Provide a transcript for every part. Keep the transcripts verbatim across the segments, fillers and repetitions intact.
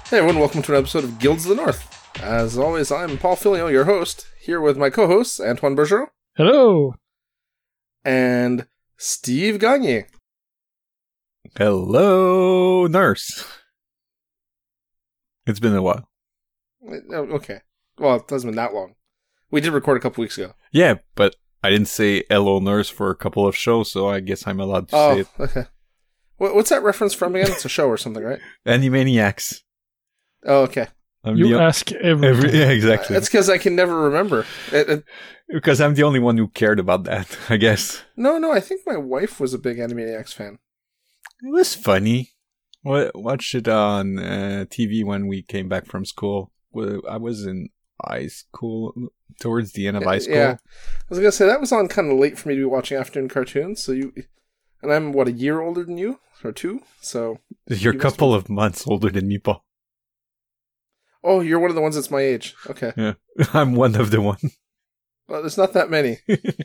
Hey everyone, welcome to an episode of Guilds of the North. As always, I'm Paul Filio, your host, here with my co-hosts, Antoine Bergeron. Hello. And Steve Gagne. Hello, nurse. It's been a while. Okay. Well, it hasn't been that long. We did record a couple weeks ago. Yeah, but I didn't say hello, nurse for a couple of shows, so I guess I'm allowed to oh, say it. Okay. What's that reference from again? It's a show or something, right? Animaniacs. Oh, okay. I'm You the, ask every, every Yeah, exactly. That's because I can never remember. It, it, because I'm the only one who cared about that, I guess. no, no, I think my wife was a big Animaniacs fan. It was funny. I watched it on uh, T V when we came back from school. Well, I was in high school, towards the end of high school. Yeah. I was going to say, that was on kind of late for me to be watching afternoon cartoons, so you... And I'm, what, a year older than you? Or two? So... You're a you couple of months older than me, Paul. Oh, you're one of the ones that's my age. Okay. Yeah, I'm one of the one. Well, there's not that many.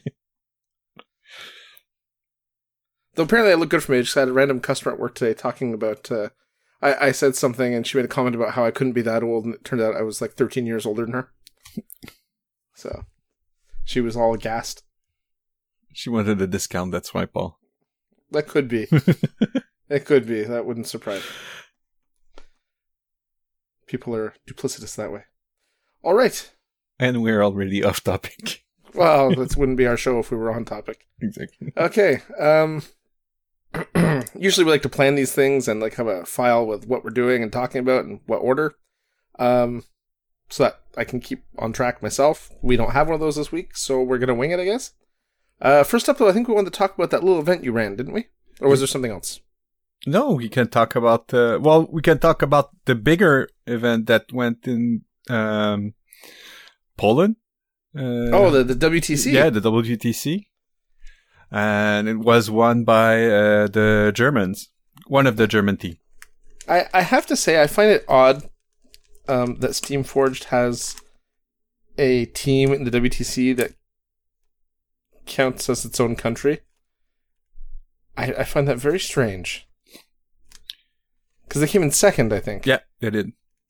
Though apparently I look good for my age, because I had a random customer at work today talking about... Uh, I, I said something, and she made a comment about how I couldn't be that old, and it turned out I was like thirteen years older than her. So, she was all aghast. She wanted a discount, that's why, Paul. That could be. It could be. That wouldn't surprise me. People are duplicitous that way. All right. And we're already off topic. Well, this wouldn't be our show if we were on topic. Exactly. Okay. Um, usually we like to plan these things and like have a file with what we're doing and talking about and what order. Um, so that I can keep on track myself. We don't have one of those this week, so we're going to wing it, I guess. Uh, first up, though, I think we wanted to talk about that little event you ran, didn't we? Or was there something else? No, we can talk about, uh, well, we can talk about the bigger event that went in um, Poland. Uh, oh, the, the W T C? Yeah, the W T C. And it was won by uh, the Germans, one of the German team. I, I have to say, I find it odd um, that Steamforged has a team in the W T C that counts as its own country. I, I find that very strange. Because they came in second, I think. Yeah, they did.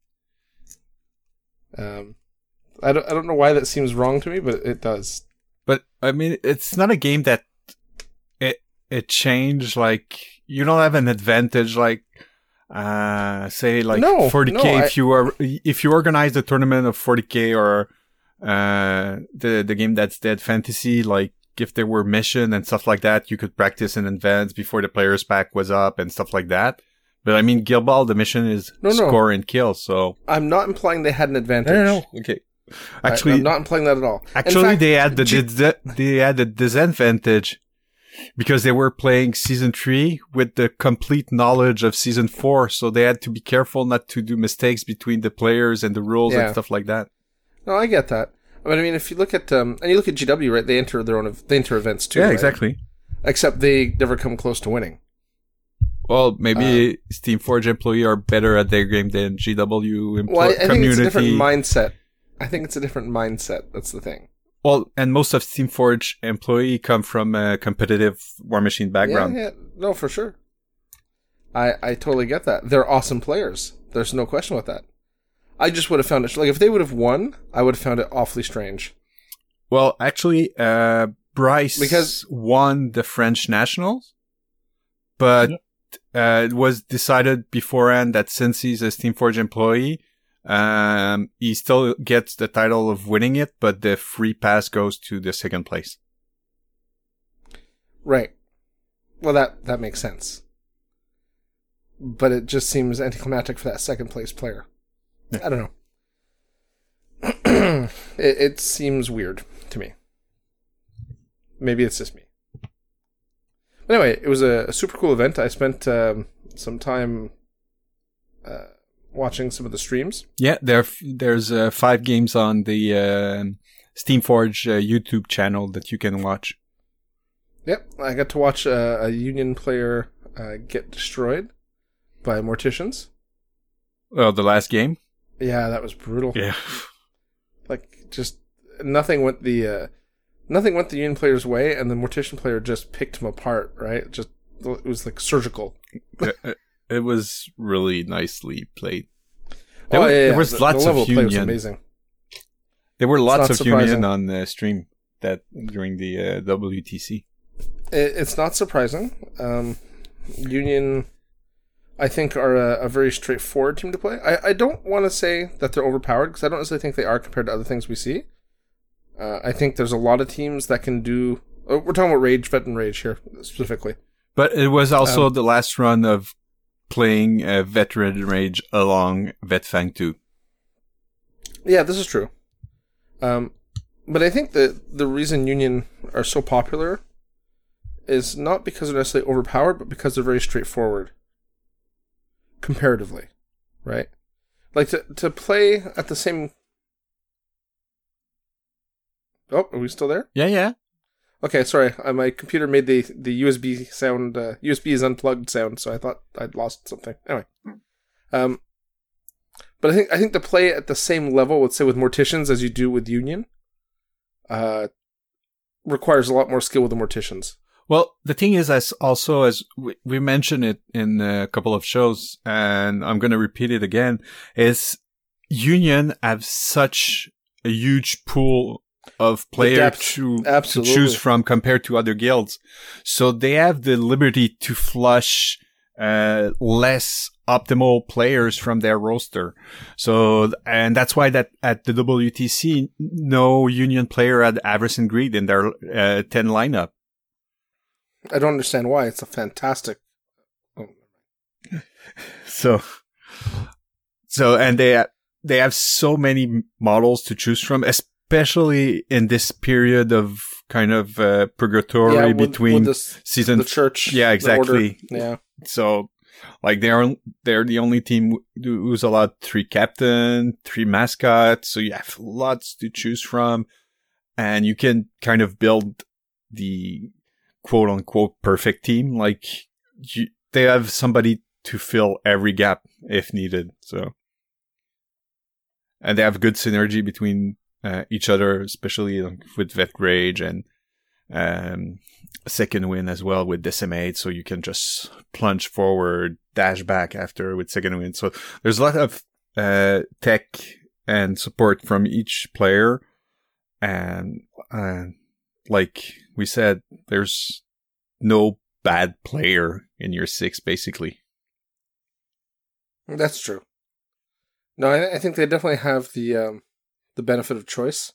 Um, I don't I don't know why that seems wrong to me, but it does. But I mean, it's not a game that it it changed. Like you don't have an advantage. Like uh, say like no, forty K no, if I... you are if you organize the tournament of forty K or uh the the game that's Dead Fantasy. Like if there were mission and stuff like that, you could practice in advance before the players pack was up and stuff like that. But I mean, Guild Ball, the mission is no, no. score and kill, so... I'm not implying they had an advantage. No, no, no. Okay. Actually... I, I'm not implying that at all. Actually, fact, they had the G- dis- they had the disadvantage because they were playing Season three with the complete knowledge of Season four, so they had to be careful not to do mistakes between the players and the rules yeah. and stuff like that. No, I get that. But I mean, if you look at... Um, and you look at G W, right? They enter their own... They enter events, too, Yeah, right? exactly. Except they never come close to winning. Well, maybe uh, Steamforge employee are better at their game than G W employee. Well, I, I think community. it's a different mindset. I think it's a different mindset. That's the thing. Well, and most of Steamforge employee come from a competitive War Machine background. Yeah, yeah. No, for sure. I I totally get that. They're awesome players. There's no question about that. I just would have found it... Like, if they would have won, I would have found it awfully strange. Well, actually, uh, Bryce because won the French Nationals, but... Yep. Uh, it was decided beforehand that since he's a Steamforge employee, um, he still gets the title of winning it, but the free pass goes to the second place. Right. Well, that, that makes sense. But it just seems anticlimactic for that second place player. Yeah. I don't know. it, it seems weird to me. Maybe it's just me. But anyway, it was a, a super cool event. I spent um, some time uh, watching some of the streams. Yeah, there there's uh, five games on the uh, Steamforge uh, YouTube channel that you can watch. Yep, I got to watch uh, a Union player uh, get destroyed by Morticians. Oh, the last game? Yeah, that was brutal. Yeah. Like, just nothing went the... Uh, Nothing went the Union player's way, and the Mortician player just picked him apart, right? Just It was like surgical. it, it was really nicely played. There, oh, were, yeah, yeah. there was the, lots the level of of play was union. amazing. There were lots not of surprising. union on the stream that during the uh, W T C. It, it's not surprising. Um, Union, I think, are a, a very straightforward team to play. I, I don't want to say that they're overpowered, because I don't necessarily think they are compared to other things we see. Uh, I think there's a lot of teams that can do... Oh, we're talking about Rage, Vet, and Rage here, specifically. But it was also Um, the last run of playing uh, Veteran Rage along Vetfang two. Yeah, this is true. Um, but I think that the reason Union are so popular is not because they're necessarily overpowered, but because they're very straightforward. Comparatively. Right? Like, to, to play at the same... Oh, are we still there? Yeah, yeah. Okay, sorry. Uh, my computer made the, the U S B sound... Uh, U S B is unplugged sound, so I thought I'd lost something. Anyway. Um, but I think I think to play at the same level, let's say, with Morticians as you do with Union, uh, requires a lot more skill with the Morticians. Well, the thing is, as also as we, we mentioned it in a couple of shows, and I'm going to repeat it again, is Union have such a huge pool of players depth, to, to absolutely. choose from compared to other guilds. So they have the liberty to flush uh, less optimal players from their roster. So, and that's why that at the W T C, no Union player had Avarice and Greed in their uh, ten lineup. I don't understand why. It's a fantastic... Oh. So, so, and they, they have so many models to choose from, especially in this period of kind of uh, purgatory Yeah, with, between with this, season. the church. Yeah, the exactly. order. Yeah. So, like, they're, they're the only team who's allowed three captain, three mascots. So you have lots to choose from, and you can kind of build the quote unquote perfect team. Like, you, they have somebody to fill every gap if needed. So, and they have good synergy between uh, each other, especially like, with Vet Rage and um, Second Wind as well with Decimate. So you can just plunge forward, dash back after with Second Wind. So there's a lot of uh, tech and support from each player. And uh, like we said, there's no bad player in your six, basically. That's true. No, I, I think they definitely have the um, the benefit of choice.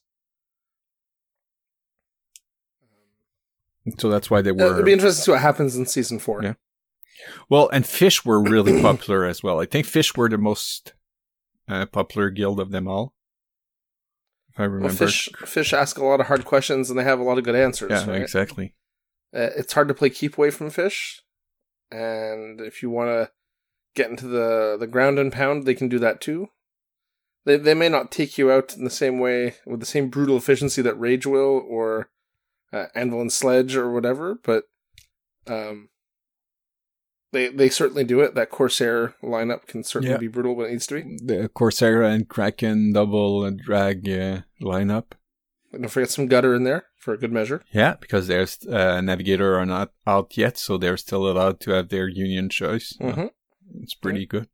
So that's why they were... It'll be interesting to see what happens in season four. Yeah. Well, and Fish were really popular as well. I think Fish were the most uh, popular guild of them all. If I remember. Well, fish, fish ask a lot of hard questions and they have a lot of good answers. Yeah, right? exactly. Uh, it's hard to play keep away from fish, and if you want to get into the, the ground and pound, they can do that too. They they may not take you out in the same way, with the same brutal efficiency that Rage will, or uh, Anvil and Sledge, or whatever, but um, they they certainly do it. That Corsair lineup can certainly Yeah. be brutal when it needs to be. The Corsair and Kraken double and drag uh, lineup. And don't forget some gutter in there for a good measure. Yeah, because there's uh, Navigator are not out yet, so they're still allowed to have their union choice. Mm-hmm. It's pretty good.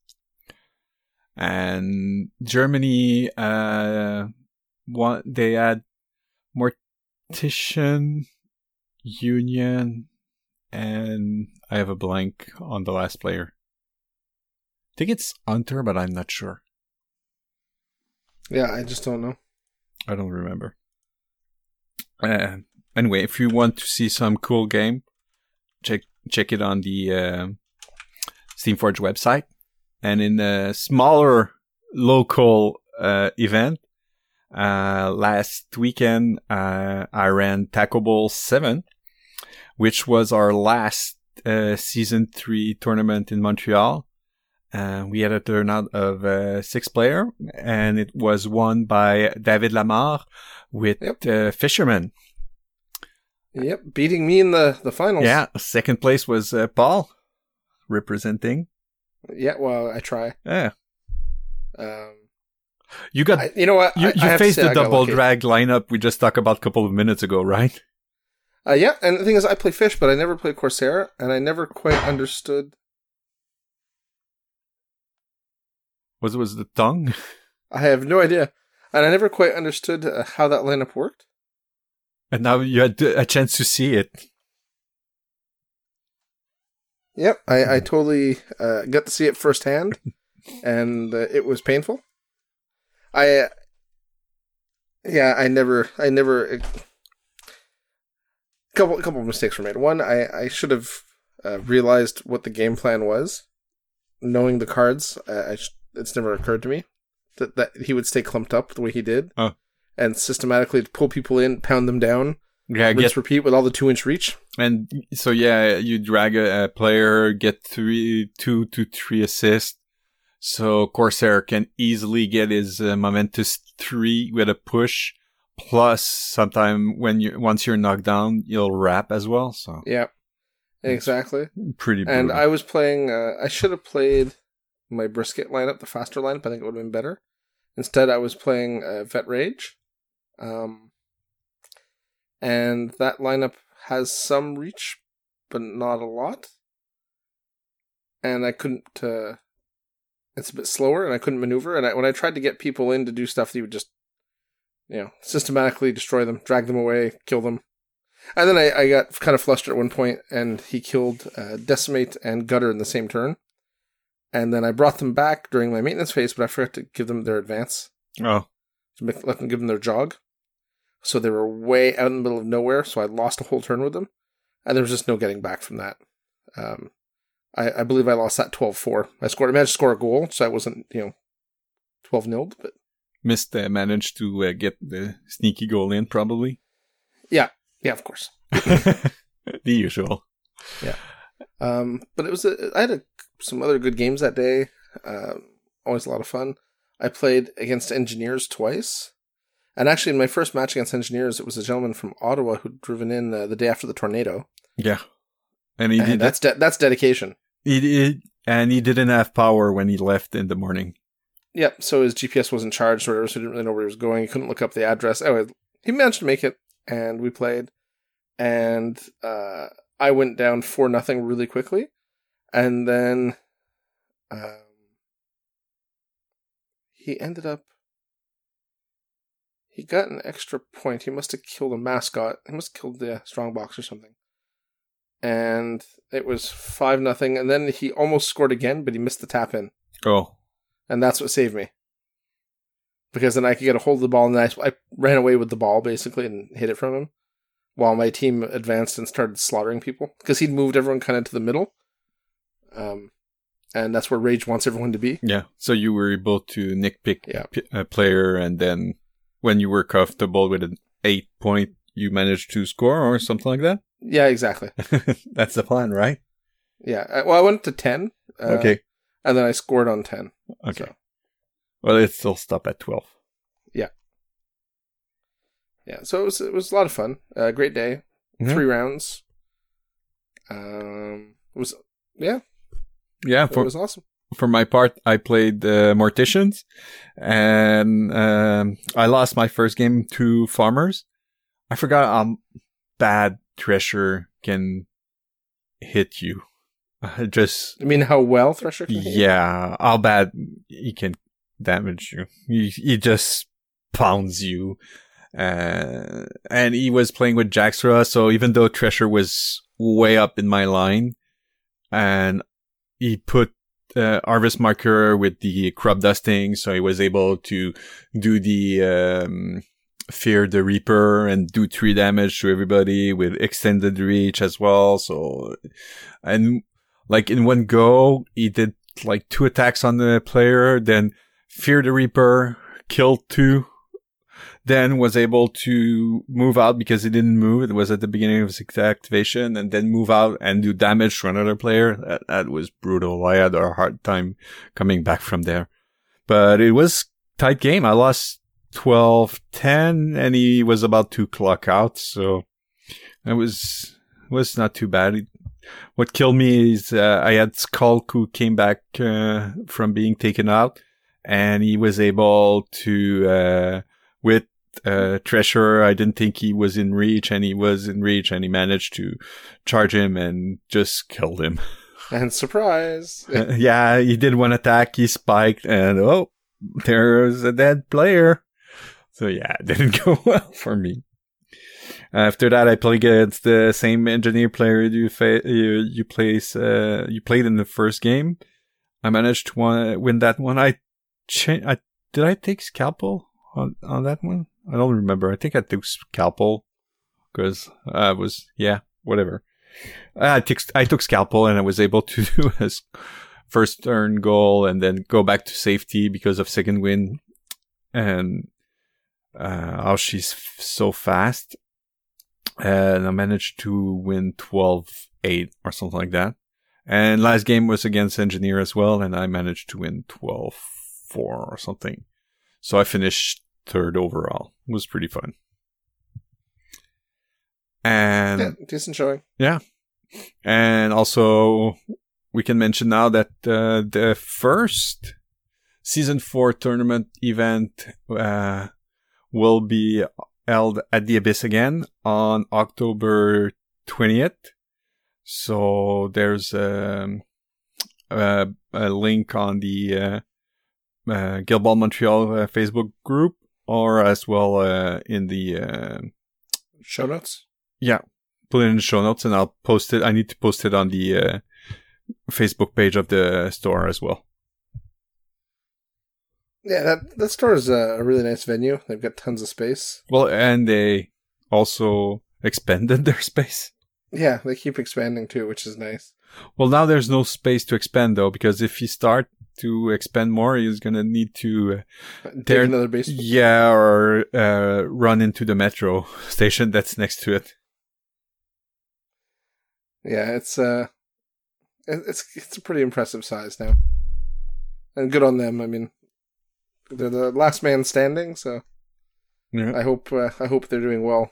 And Germany, uh, one, they had Mortician, Union, and I have a blank on the last player. I think it's Hunter, but I'm not sure. Yeah, I just don't know. I don't remember. Uh, anyway, if you want to see some cool game, check check it on the uh, Steamforge website. And in a smaller local uh, event, uh, last weekend, uh, I ran Taco Bowl seven, which was our last uh, Season three tournament in Montreal. Uh, we had a turnout of uh, six player, and it was won by David Lamar with Yep. uh, Fisherman. Yep, beating me in the, the finals. Yeah, second place was uh, Paul, representing. Yeah, well, I try. Yeah, Um, you got I, you know what? you, I, I you have to faced say the I got double lucky. drag lineup we just talked about a couple of minutes ago, right? Uh, yeah, and the thing is, I play Fish, but I never played Corsair, and I never quite understood. Was it was the tongue? I have no idea. And I never quite understood uh, how that lineup worked. And now you had a chance to see it. Yep, I, I totally uh, got to see it firsthand, and uh, it was painful. I, uh, yeah, I never, I never. A couple, a couple of mistakes were made. One, I, I should have uh, realized what the game plan was. Knowing the cards, uh, I sh- it's never occurred to me that that he would stay clumped up the way he did, oh. and systematically pull people in, pound them down. Yeah, rinse, get, repeat with all the two inch reach. And so yeah, you drag a, a player, get three, two to three assists. So Corsair can easily get his uh, momentous three with a push. Plus, sometime when you once you're knocked down, you'll wrap as well. So yeah, exactly. Pretty brutal. And I was playing. Uh, I should have played my brisket lineup, the faster lineup. I think it would have been better. Instead, I was playing uh, Vet Rage. Um. And that lineup has some reach, but not a lot. And I couldn't, uh, it's a bit slower, and I couldn't maneuver. And I, when I tried to get people in to do stuff, he would just, you know, systematically destroy them, drag them away, kill them. And then I, I got kind of flustered at one point, and he killed uh, Decimate and Gutter in the same turn. And then I brought them back during my maintenance phase, but I forgot to give them their advance. Oh. To make, let them give them their jog. So they were way out in the middle of nowhere, so I lost a whole turn with them. And there was just no getting back from that. Um, I, I believe I lost that twelve four. I scored. I managed to score a goal, so I wasn't, you know, twelve nil. But Missed uh, managed to uh, get the sneaky goal in, probably. Yeah. Yeah, of course. The usual. Yeah. Um, but it was a, I had a, some other good games that day. Uh, always a lot of fun. I played against Engineers twice. And actually, in my first match against Engineers, it was a gentleman from Ottawa who'd driven in uh, the day after the tornado. Yeah, and he and did that's de- that's dedication. He did, and he didn't have power when he left in the morning. Yep. So his G P S wasn't charged, or whatever, so he didn't really know where he was going. He couldn't look up the address. Anyway, he managed to make it, and we played. And uh, I went down four nothing really quickly, and then um, he ended up. He got an extra point. He must have killed a mascot. He must have killed the strongbox or something. And it was five nothing. And then he almost scored again, but he missed the tap in. Oh. And that's what saved me. Because then I could get a hold of the ball, and I, I ran away with the ball, basically, and hit it from him. While my team advanced and started slaughtering people. Because he'd moved everyone kind of to the middle. Um, and that's where Rage wants everyone to be. Yeah. So you were able to nitpick yeah. p- a player, and then when you were comfortable with an eight point, you managed to score or something like that? Yeah, exactly. That's the plan, right? Yeah. I, well, I went to ten. Uh, okay. And then I scored on ten. Okay. So. Well, it still stopped at twelve. Yeah. Yeah. So it was it was a lot of fun. Uh, great day. Mm-hmm. Three rounds. Um. It was yeah. Yeah. For, it was awesome. For my part, I played uh, Morticians, and um, I lost my first game to Farmers. I forgot how bad Thresher can hit you. Uh, just. I mean, how well Thresher can hit you? Yeah, how bad he can damage you. He, he just pounds you. Uh, and he was playing with Jaxra, so even though Thresher was way up in my line, and he put Uh, Harvest Marker with the crop dusting, so he was able to do the um, Fear the Reaper and do three damage to everybody with extended reach as well. So, and like in one go, he did like two attacks on the player, then Fear the Reaper, killed two, then was able to move out because he didn't move. It was at the beginning of his activation, and then move out and do damage to another player. That, that was brutal. I had a hard time coming back from there, but it was tight game. I lost twelve ten, and he was about to clock out. So it was, was not too bad. It, what killed me is, uh, I had Skulk who came back, uh, from being taken out, and he was able to, uh, with Uh, Thresher, I didn't think he was in reach, and he was in reach, and he managed to charge him and just killed him. And surprise. Uh, yeah, he did one attack, he spiked, and oh, there's a dead player. So yeah, it didn't go well for me. After that, I played against the same engineer player you fa- you you place uh, you played in the first game. I managed to win, win that one. I, cha- I did I take Scalpel on on that one? I don't remember. I think I took Scalpel because I was yeah whatever. I took I took Scalpel and I was able to do his first turn goal and then go back to safety because of second win and uh, how she's f- so fast. And I managed to win twelve eight or something like that. And last game was against Engineer as well, and I managed to win twelve four or something. So I finished third overall. It was pretty fun. And Yeah, decent showing. yeah. And also, we can mention now that uh, the first Season four tournament event uh, will be held at the Abyss again on October twentieth. So there's um, a, a link on the uh, uh, Guild Ball Montreal uh, Facebook group, or as well uh, in the uh, Show notes? yeah, put it in the show notes, and I'll post it. I need to post it on the uh, Facebook page of the store as well. Yeah, that, that store is a really nice venue. They've got tons of space. Well, and they also expanded their space. Yeah, they keep expanding too, which is nice. Well, now there's no space to expand though, because if you start to expand more, he's gonna need to uh, Dig tear- another basement. yeah, or uh, run into the metro station that's next to it. Yeah, it's uh, it- it's it's a pretty impressive size now, and good on them. I mean, they're the last man standing, so Yeah. I hope uh, I hope they're doing well.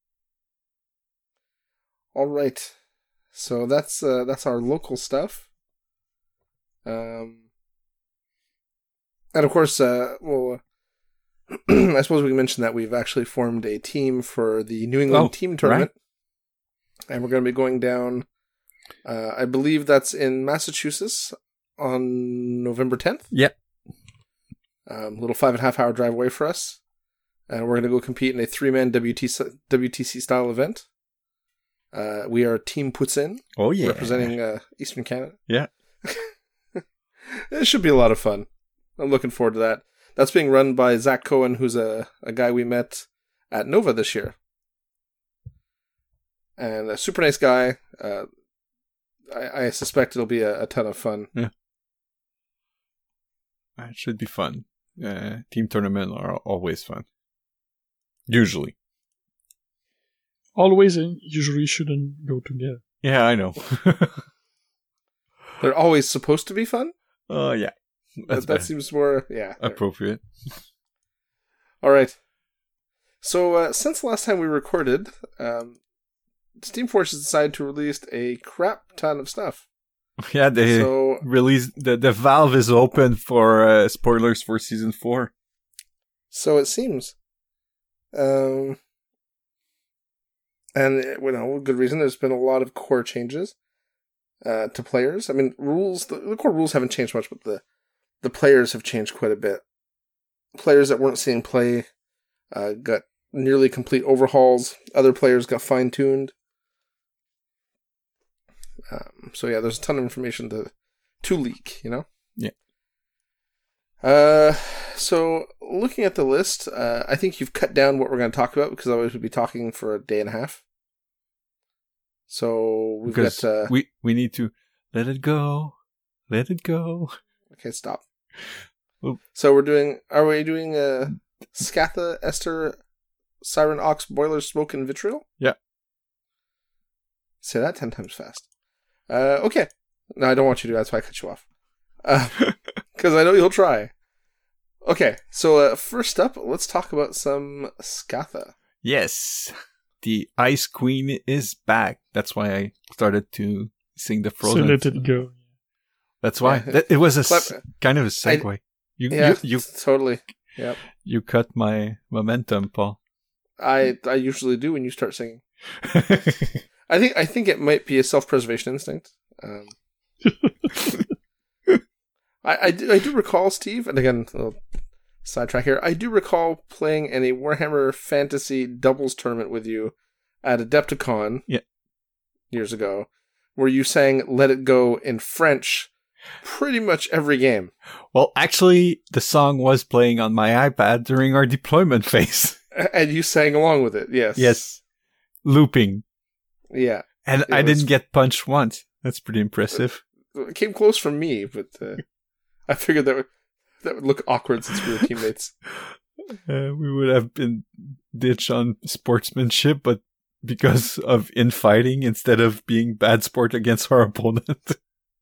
All right, so that's uh, that's our local stuff. Um, and of course, uh, well, I suppose we can mention that we've actually formed a team for the New England Oh, Team Tournament, and we're going to be going down. Uh, I believe that's in Massachusetts on November tenth. Yep. Um, little five and a half hour drive away for us, and we're going to go compete in a three man W T C, W T C style event. Uh, we are Team Puts In, Oh yeah, representing uh, Eastern Canada. Yeah. It should be a lot of fun. I'm looking forward to that. That's being run by Zach Cohen, who's a, a guy we met at Nova this year. And a super nice guy. Uh, I, I suspect it'll be a, a ton of fun. It should be fun. Uh, team tournament are always fun. Usually. Always and usually shouldn't go together. Yeah, I know. They're always supposed to be fun? Oh yeah, that's That, that seems more, yeah. appropriate. All right. So, uh, since the last time we recorded, um, Steam Forces decided to release a crap ton of stuff. Yeah, they So, released the the valve is open for uh, spoilers for season four. so it seems. Um, and, you know, good reason. There's been a lot of core changes uh, to players. I mean, rules, the, the core rules haven't changed much, but the, the players have changed quite a bit. Players that weren't seeing play uh, got nearly complete overhauls. Other players got fine-tuned. Um, so yeah, there's a ton of information to to leak, you know? Yeah. Uh, so looking at the list, uh, I think you've cut down what we're going to talk about because otherwise we'd be talking for a day and a half. So we've Because got... Uh, we we need to let it go, let it go. okay, stop. Oop. So we're doing... Are we doing uh, Scatha, Esther, Siren, Ox, Boiler, Smoke, and Vitriol? Yeah. Say that ten times fast. Uh, okay. No, I don't want you to. That's why I cut you off. Because uh, I know you'll try. Okay, so uh, first up, let's talk about some Scatha. Yes, the Ice Queen is back. That's why I started to sing the Frozen. So let it go. That's why Yeah. that, it was a s- Clever. kind of a segue. you, Yeah, you you totally. Yep. you cut my momentum, Paul. I I usually do when you start singing. I think I think it might be a self-preservation instinct. Um, I, I, do, I do recall, Steve, and again, a little sidetrack here, I do recall playing in a Warhammer Fantasy doubles tournament with you at Adepticon yeah. years ago, where you sang Let It Go in French pretty much every game. Well, actually, the song was playing on my iPad during our deployment phase. And you sang along with it, yes. Yes. Looping. Yeah. And It I was- didn't get punched once. That's pretty impressive. It came close from me, but uh, I figured that would, that would look awkward since we were teammates. Uh, we would have been ditched on sportsmanship, but because of infighting instead of being bad sport against our opponent.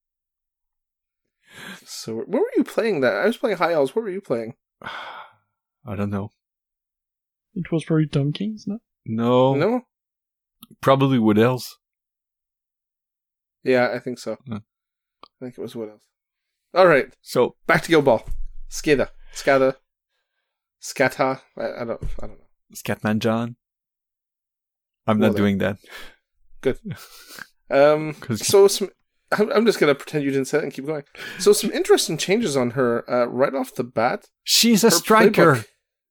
So, where were you playing that? I was playing High Elves. Where were you playing? I don't know. It was probably Tom King's, no? No. No? Probably Wood Elves. Yeah, I think so. Hmm. I think it was what else. All right, So, back to Guild Ball. Skada, Skada, Skata. I, I don't. I don't know. Scatman John. I'm Well not then. doing that. Good. Um. 'Cause- So some. I'm, I'm just gonna pretend you didn't say it and keep going. So some interesting changes on her uh, right off the bat. She's a Her striker. playbook-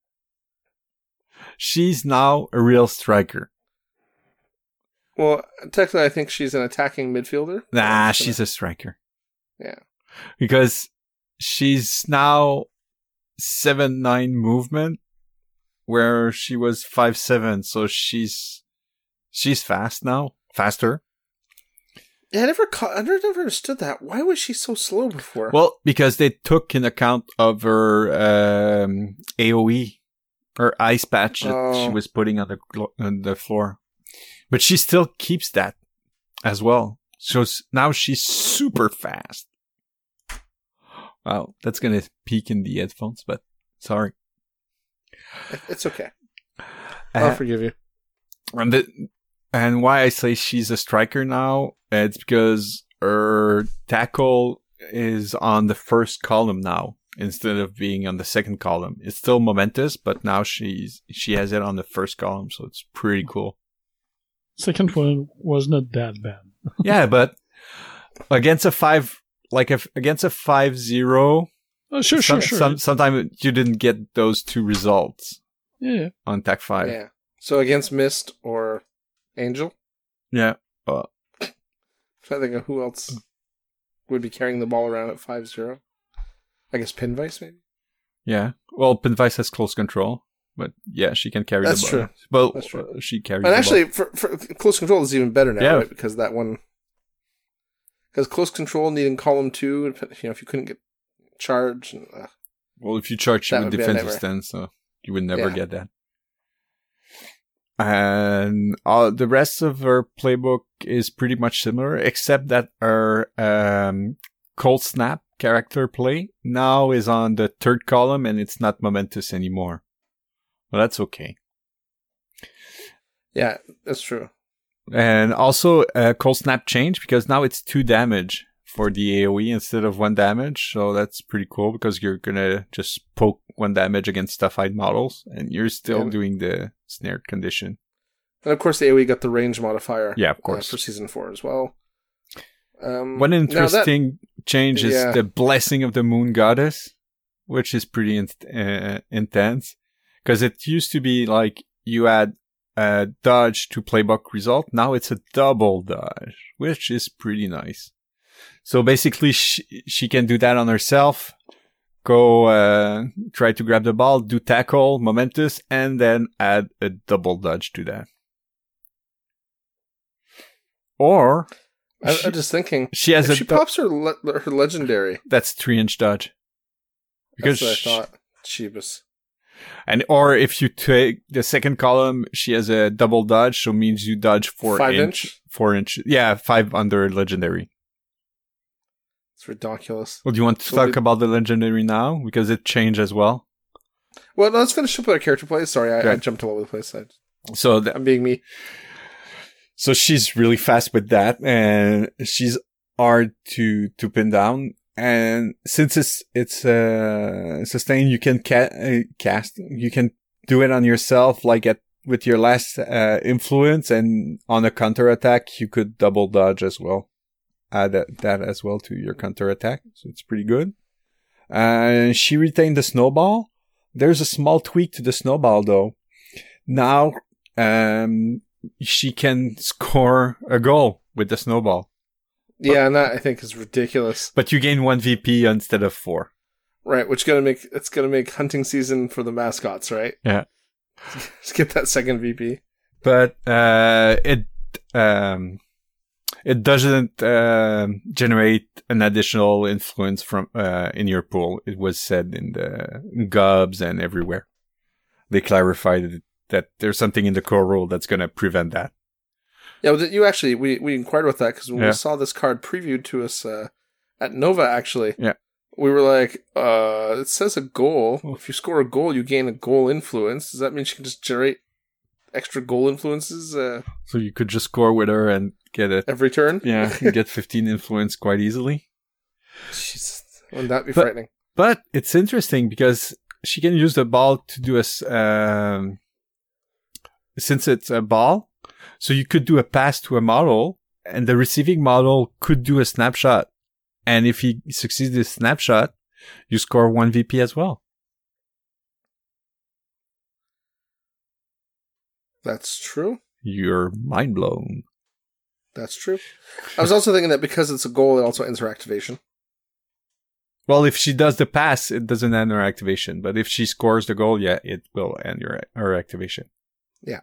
She's now a real striker. Well, technically, I think she's an attacking midfielder. Nah, I'm just she's a striker. Yeah. Because she's now seven nine movement, where she was five seven, so she's she's fast now. Faster. Yeah, I never, ca- I never never understood that. Why was she so slow before? Well, because they took in account of her um, A O E, her ice patch that Oh. she was putting on the glo- on the floor. But she still keeps that as well. So s- now she's super fast. Wow, that's gonna peak in the headphones, but sorry. It's okay. I'll Uh, forgive you. and, the, and why I say she's a striker now, it's because her tackle is on the first column now instead of being on the second column. It's still momentous, but now she's she has it on the first column, so it's pretty cool. Second one was not that bad. Yeah, but against a five, like if against a five zero, Oh, sure, some, sure, sure. some, sometimes you didn't get those two results yeah, yeah. on T A C five. Yeah. So against Mist or Angel, Yeah. I'm trying to think of who else would be carrying the ball around at five zero. I guess Pinvice, maybe? Yeah. Well, Pinvice has close control, but yeah, she can carry That's the true. ball. Well, That's true. uh, she carries And the actually, for, for close control is even better now, Yeah. right? Because that one, because close control needing column two, you know, if you couldn't get charged, and, uh, ball. Well, if you charge, That you would would be a defensive nightmare. stance, so you would never Yeah. get that. And uh, the rest of her playbook is pretty much similar, except that her um, Cold Snap character play now is on the third column and it's not momentous anymore. Well, that's okay. yeah, that's true. And also, uh, Cold Snap changed because now it's two damage for the A O E instead of one damage. So that's pretty cool because you're gonna just poke one damage against Stuff-Eyed models and you're still Yeah. doing the snared condition. And of course, the A O E got the range modifier. Yeah, of uh, course. for season four as well. Um, One now that- interesting change is Yeah. the Blessing of the Moon Goddess, which is pretty in- uh, intense. Because it used to be like you had a dodge to playbook result. Now it's a double dodge, which is pretty nice. So basically, she, she can do that on herself. Go uh, try to grab the ball, do tackle, momentous, and then add a double dodge to that. Or I, she, I'm just thinking, she has if a she du- pops her le- her legendary, that's three inch dodge. that's Because what I she- thought. Cheapest. and or if you take the second column, she has a double dodge, so means you dodge four Five inch, inch? four inch, yeah, five under legendary. It's ridiculous. Well, do you want to So talk the- about the legendary now because it changed as well? Well, no, let's finish up with our character plays. Sorry, I, I Okay. jumped all over the place. I, So the, I'm being me. so she's really fast with that, and she's hard to to pin down. And since it's it's uh sustained, you can ca- uh, cast, you can do it on yourself, like at with your last uh, influence, and on a counter attack, you could double dodge as well. add that, that as well to your counter attack. So it's pretty good. Uh, she retained the snowball. There's a small tweak to the snowball though. Now, um, she can score a goal with the snowball. Yeah, and that I think is ridiculous. But you gain one V P instead of four. Right, which gonna make it's gonna make hunting season for the mascots, right? Yeah. Just get that second V P. But uh, it um, it doesn't uh, generate an additional influence from uh, in your pool. It was said in the Gubs and everywhere. They clarified that there's something in the core rule that's going to prevent that. Yeah, well, you actually we, we inquired with that because when Yeah. we saw this card previewed to us uh, at Nova, actually, Yeah. we were like, uh, it says a goal. If you score a goal, you gain a goal influence. Does that mean she can just generate extra goal influences uh, So you could just score with her and get it. every turn? Yeah, you get fifteen influence quite easily. Jeez, wouldn't that be But- frightening? But it's interesting because she can use the ball to do a, s- um, since it's a ball, so you could do a pass to a model and the receiving model could do a snapshot. And if he succeeds this snapshot, you score one V P as well. That's true. You're mind blown. That's true. I was also thinking that because it's a goal, it also ends her activation. Well, if she does the pass, it doesn't end her activation. But if she scores the goal, yeah, it will end your, her activation. Yeah.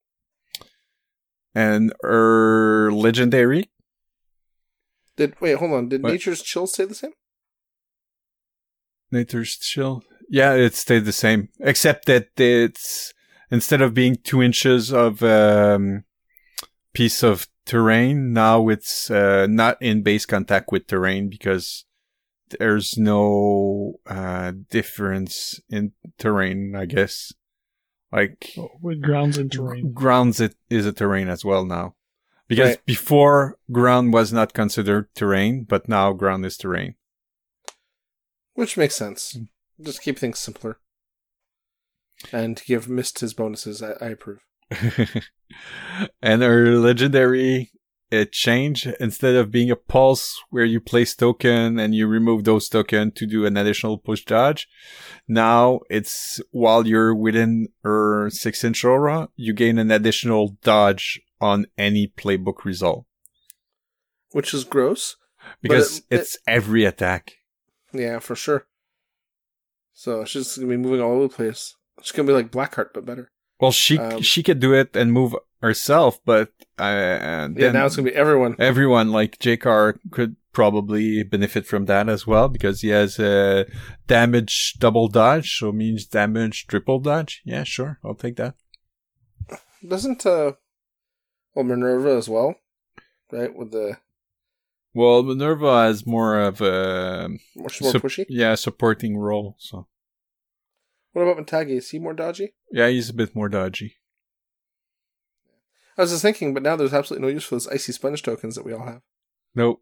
And her legendary. Did wait, hold on. Did What? Nature's Chill stay the same? Nature's Chill. Yeah, it stayed the same. Except that it's, instead of being two inches of um, piece of terrain, now it's uh, not in base contact with terrain because there's no uh, difference in terrain, I guess. Like, With grounds and terrain. grounds it is a terrain as well now. Because Right. before, ground was not considered terrain, but now ground is terrain. Which makes sense. Just keep things simpler. And to give Mist his bonuses, I, I approve. And our legendary, it changed. Instead of being a pulse where you place token and you remove those tokens to do an additional push dodge, now it's while you're within her six inch aura, you gain an additional dodge on any playbook result. Which is gross. Because But it- it's every attack. Yeah, for sure. So she's just going to be moving all over the place. She's going to be like Blackheart, but better. Well, she Um, she could do it and move herself, but uh, then Yeah, now it's going to be everyone. everyone like J C A R could probably benefit from that as well because he has a damage double dodge, so means damage triple dodge. Yeah, sure, I'll take that. Doesn't, uh, well, Minerva as well, right? With the, Well, Minerva has more of a more, she's more sup- pushy. yeah supporting role, so What about Matagi? Is he more dodgy? yeah, he's a bit more dodgy. I was just thinking, but now there's absolutely no use for those icy sponge tokens that we all have. Nope,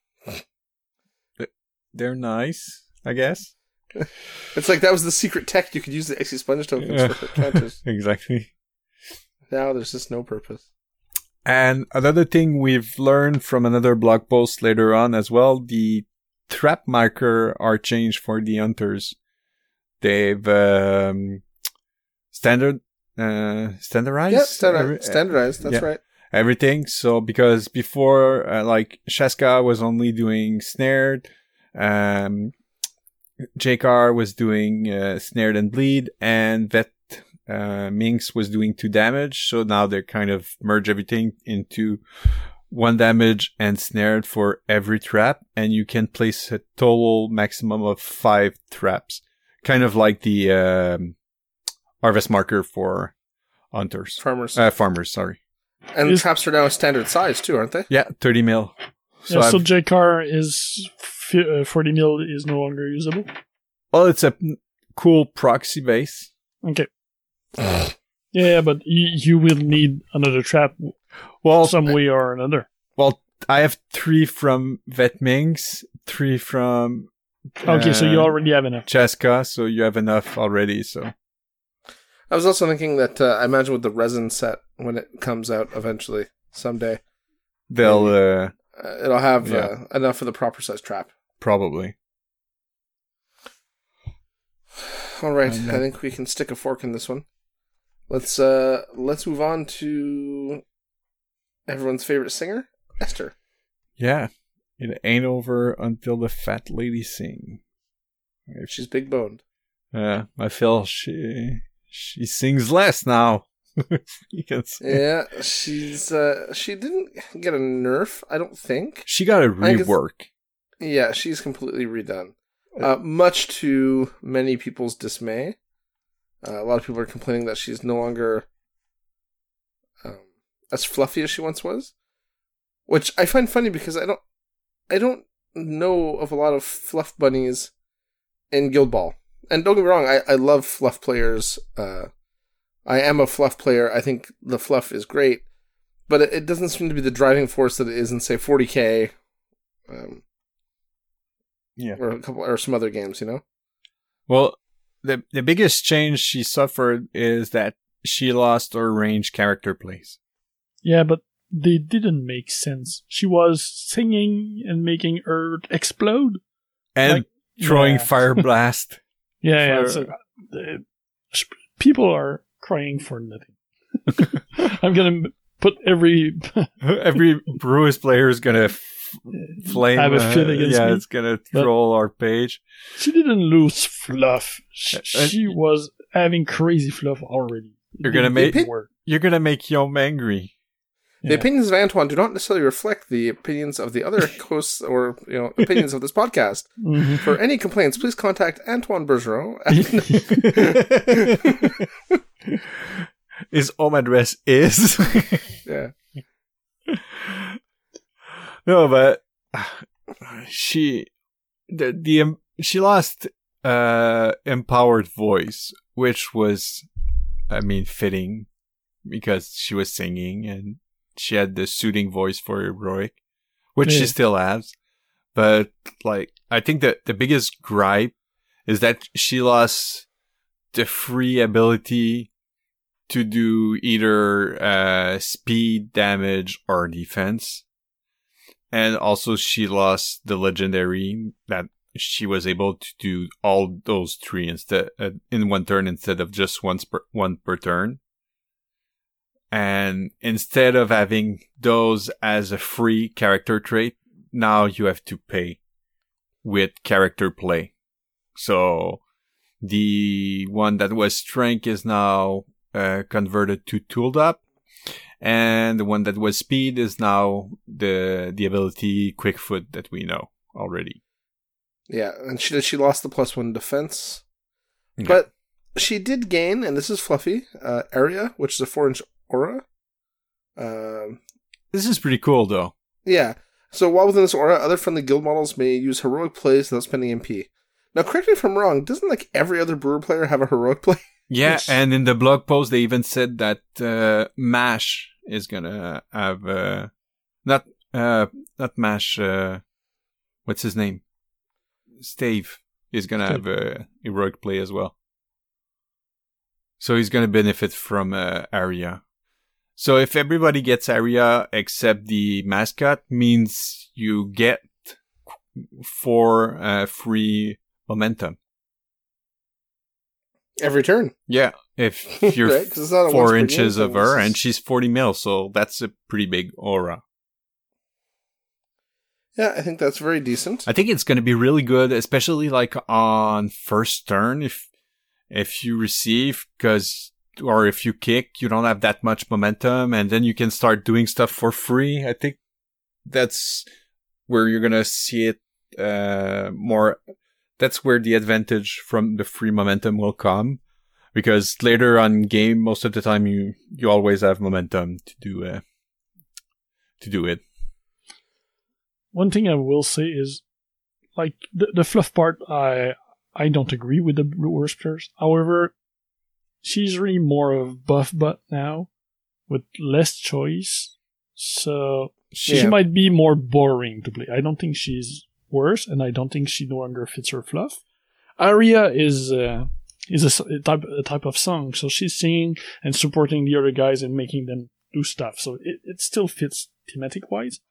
they're nice, I guess. It's like that was the secret tech. You could use the icy sponge tokens Yeah. for counters. Exactly. Now there's just no purpose. And another thing we've learned from another blog post later on as well, the trap marker are changed for the hunters. They've um, standard uh, standardized Yeah, standard, every- standardized. That's yeah. right. everything. So because before, uh, like Shaska was only doing snared, um, J C A R was doing uh, snared and bleed, and Vet uh, Minx was doing two damage. So now they kind of merge everything into one damage and snared for every trap, and you can place a total maximum of five traps, kind of like the um, harvest marker for hunters, Farmers. uh, farmers. Sorry. and is- traps are now a standard size too, aren't they? Yeah, thirty mil. So, yeah, so I've- J C A R is fi- uh, forty mil is no longer usable. well, it's a n- cool proxy base. Okay. yeah, yeah, but y- you will need another trap Well, some way or another. well, I have three from Vetmings, three from Okay, so you uh, already have enough. Cheska, so you have enough already. So I was also thinking that uh, I imagine with the resin set when it comes out eventually someday, they'll uh, Uh, it'll have Yeah. uh, enough for the proper size trap. Probably. All right, And I then- think we can stick a fork in this one. Let's uh let's move on to everyone's favorite singer, Esther. Yeah. It ain't over until the fat lady sing. She's big boned. Uh, I feel she she sings less now. You can say. Yeah, she's uh she didn't get a nerf, I don't think. She got a I guess- rework. Yeah, she's completely redone. Uh, much to many people's dismay. Uh, a lot of people are complaining that she's no longer um, as fluffy as she once was, which I find funny because I don't, I don't know of a lot of fluff bunnies in Guild Ball. And don't get me wrong, I, I love fluff players. Uh, I am a fluff player. I think the fluff is great, but it, it doesn't seem to be the driving force that it is in, say, forty K. Um, Yeah. or a couple, or some other games, you know. Well, the the biggest change she suffered is that she lost her range character plays. Yeah, but they didn't make sense. She was singing and making Earth explode. And Like, throwing yeah. fire blast. Yeah, yeah. For- So, uh, sh- people are crying for nothing. I'm gonna put every Every Brewers player is gonna f- flame. have a uh, fit against yeah, me. it's gonna But- troll our page. She didn't lose fluff. She, Uh, she was having crazy fluff already. It You're gonna didn't make- work. You're gonna make Yom angry. The Yeah. opinions of Antoine do not necessarily reflect the opinions of the other hosts or you know opinions of this podcast. Mhm. For any complaints, please contact Antoine Bergeron. His home address is. Yeah, No, but uh, she the the um, she lost uh empowered voice, which was, I mean, fitting because she was singing and she had the soothing voice for heroic, which she Yeah. still has. But like, I think that the biggest gripe is that she lost the free ability to do either uh, speed, damage, or defense. And also she lost the legendary that she was able to do all those three instead uh, in one turn instead of just once per, one per turn. And instead of having those as a free character trait, now you have to pay with character play. So the one that was strength is now uh, converted to tooled up, and the one that was speed is now the the ability quick foot that we know already. yeah, and she she lost the plus one defense, Yeah. but she did gain, and this is fluffy. Uh, area, which is a four inch aura. Um, This is pretty cool though. yeah. So while within this aura, other friendly guild models may use heroic plays without spending M P. Now, correct me if I'm wrong. Doesn't like every other brewer player have a heroic play? Yeah, Yes. and in the blog post they even said that uh, Mash is gonna have uh, not uh, not Mash. Uh, what's his name? Stave is gonna Stave. have a heroic play as well. So he's gonna benefit from uh, Aria. So if everybody gets Aria except the mascot, means you get four uh, free momentum. Every turn. Yeah, if you're Right, 'cause it's not a once four per inches game of thing, her, it's and just- she's forty mil, so that's a pretty big aura. Yeah, I think that's very decent. I think it's going to be really good, especially like on first turn if if you receive, because or if you kick, you don't have that much momentum, and then you can start doing stuff for free. I think that's where you're gonna see it uh, more. That's where the advantage from the free momentum will come, because later on game, most of the time you you always have momentum to do uh, to do it. One thing I will say is, like the, the fluff part, I I don't agree with the Brewers players. However, she's really more of buff butt now, with less choice, so she Yeah. might be more boring to play. I don't think she's worse, and I don't think she no longer fits her fluff. Aria is uh, is a, s- a type a type of song, so she's singing and supporting the other guys and making them do stuff. So it, it still fits thematic wise.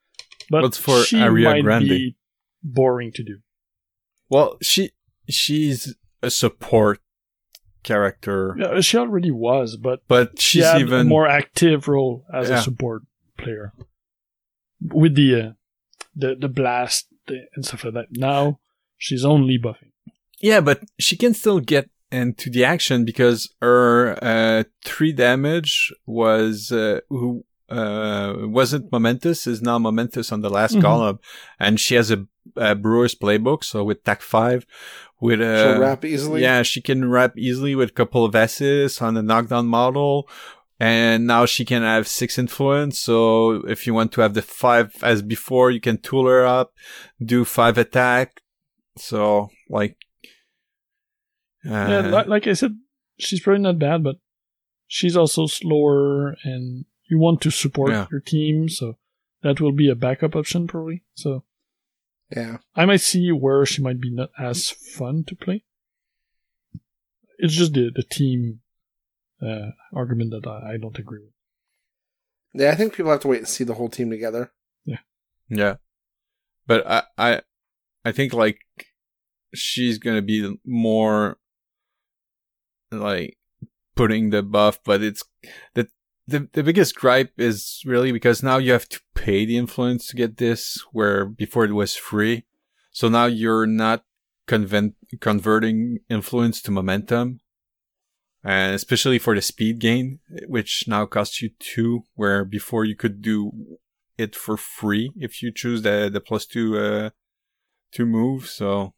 but What's for she Aria might Grande? be boring to do. Well, she she's a support character, Yeah, she already was, but but she she's had even a more active role as Yeah. a support player with the uh, the the blast and stuff like that. Now she's only buffing. yeah, but she can still get into the action because her uh, three damage was uh, who uh, wasn't momentous is now momentous on the last Mhm. column, and she has a, a Brewer's playbook, so with T A C five, with uh, She'll wrap easily. Yeah, she can wrap easily with a couple of assists on the knockdown model. And now she can have six influence. So if you want to have the five as before, you can tool her up, do five attack. So like, uh, yeah, li- like I said, she's probably not bad, but she's also slower, and you want to support Yeah. your team, so that will be a backup option probably. So Yeah. I might see where she might be not as fun to play. It's just the the team uh, argument that I, I don't agree with. Yeah, I think people have to wait and see the whole team together. yeah, but I, I, I think like she's going to be more like putting the buff, but it's the, the, the biggest gripe is really because now you have to pay the influence to get this, where before it was free. So now you're not convent, converting influence to momentum. And especially for the speed gain, which now costs you two, where before you could do it for free if you choose the, the plus two, uh, two move. So,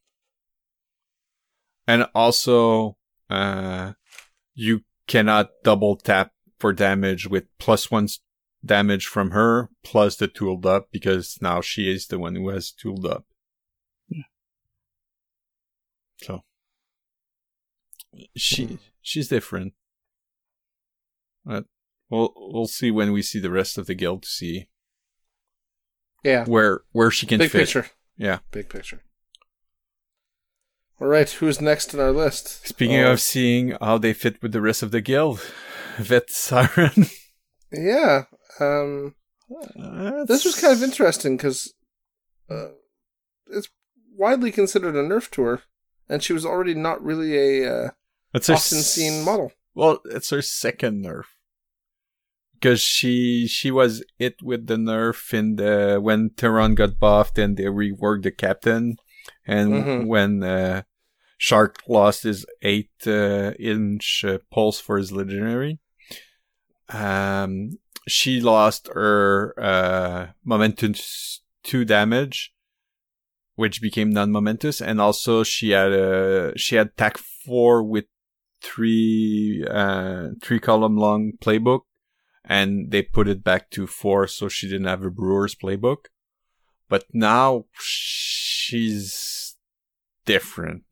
and also, uh, you cannot double tap for damage with plus one damage from her plus the tooled up, because now she is the one who has tooled up. Yeah. So, she, she's different. But we'll, we'll see when we see the rest of the guild to see Yeah. where, where she can Big fit. picture. Yeah. Big picture. All right, who's next in our list? Speaking Uh, of seeing how they fit with the rest of the guild, Vet Siren. Yeah. Um, this was kind of interesting because uh, it's widely considered a nerf to her, and she was already not really a uh, It's her often seen model. Well, it's her second nerf. Because she she was it with the nerf in the when Tehran got buffed and they reworked the captain, and Mhm. when uh, Shark lost his eight uh, inch uh, pulse for his legendary. Um, she lost her uh, momentum two damage, which became non-momentous, and also she had a she had T A C four with three uh three column long playbook, and they put it back to four, so she didn't have a Brewer's playbook. But now she's different.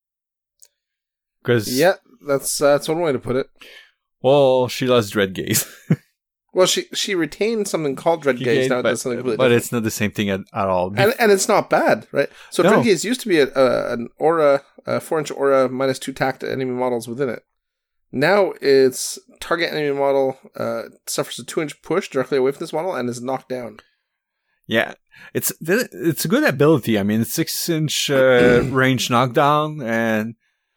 Because Yeah, that's uh, that's one way to put it. well, she lost Dread Gaze. Well, she she retained something called Dread Gaze. Now it but, does something completely but different. it's not the same thing at, at all. And and it's not bad, right? So No. Dread Gaze used to be a, a, an aura, a four inch aura minus two tact to enemy models within it. Now it's target enemy model uh, suffers a two inch push directly away from this model and is knocked down. Yeah, it's it's a good ability. I mean, it's six inch uh, range knockdown, and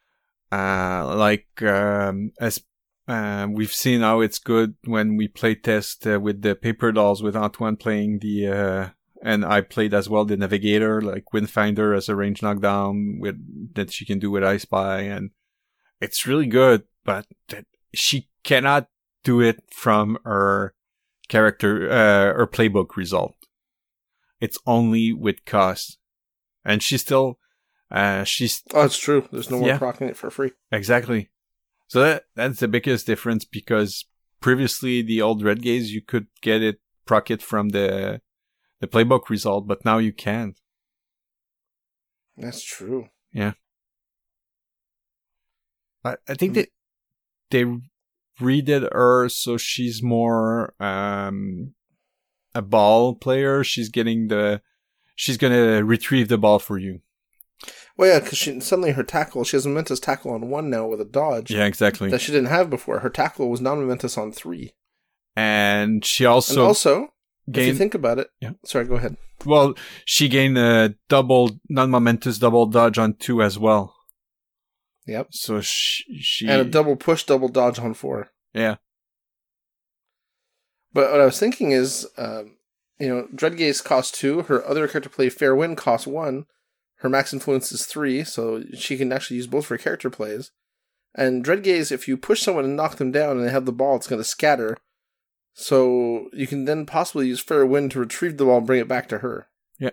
uh, like um, as uh, we've seen how it's good when we play test uh, with the paper dolls with Antoine playing the uh, and I played as well the Navigator, like Windfinder as a range knockdown with that she can do with I Spy, and it's really good. But that she cannot do it from her character uh, her playbook result. It's only with cost. And she's still, uh, she's, Oh, it's true. There's no more Yeah. proccing it for free. exactly. So that, that's the biggest difference, because previously the old Red Gaze, you could get it, proc it from the, the playbook result, but now you can't. That's true. I, I think that they redid her so she's more, um, a ball player. She's getting the, she's gonna retrieve the ball for you. Well, yeah, because she suddenly her tackle, she has momentous tackle on one now with a dodge Yeah, exactly. that she didn't have before. Her tackle was non-momentous on three. And she And also, also, gain. If you think about it, Yeah. Sorry, go ahead. Well, she gained a double non-momentous double dodge on two as well. Yep. So she, she And a double push, double dodge on four. yeah. But what I was thinking is, um, you know, Dreadgaze costs two. Her other character play, Fair Wind, costs one. Her max influence is three, so she can actually use both for character plays. And Dreadgaze, if you push someone and knock them down and they have the ball, it's going to scatter. So you can then possibly use Fair Wind to retrieve the ball and bring it back to her. Yeah.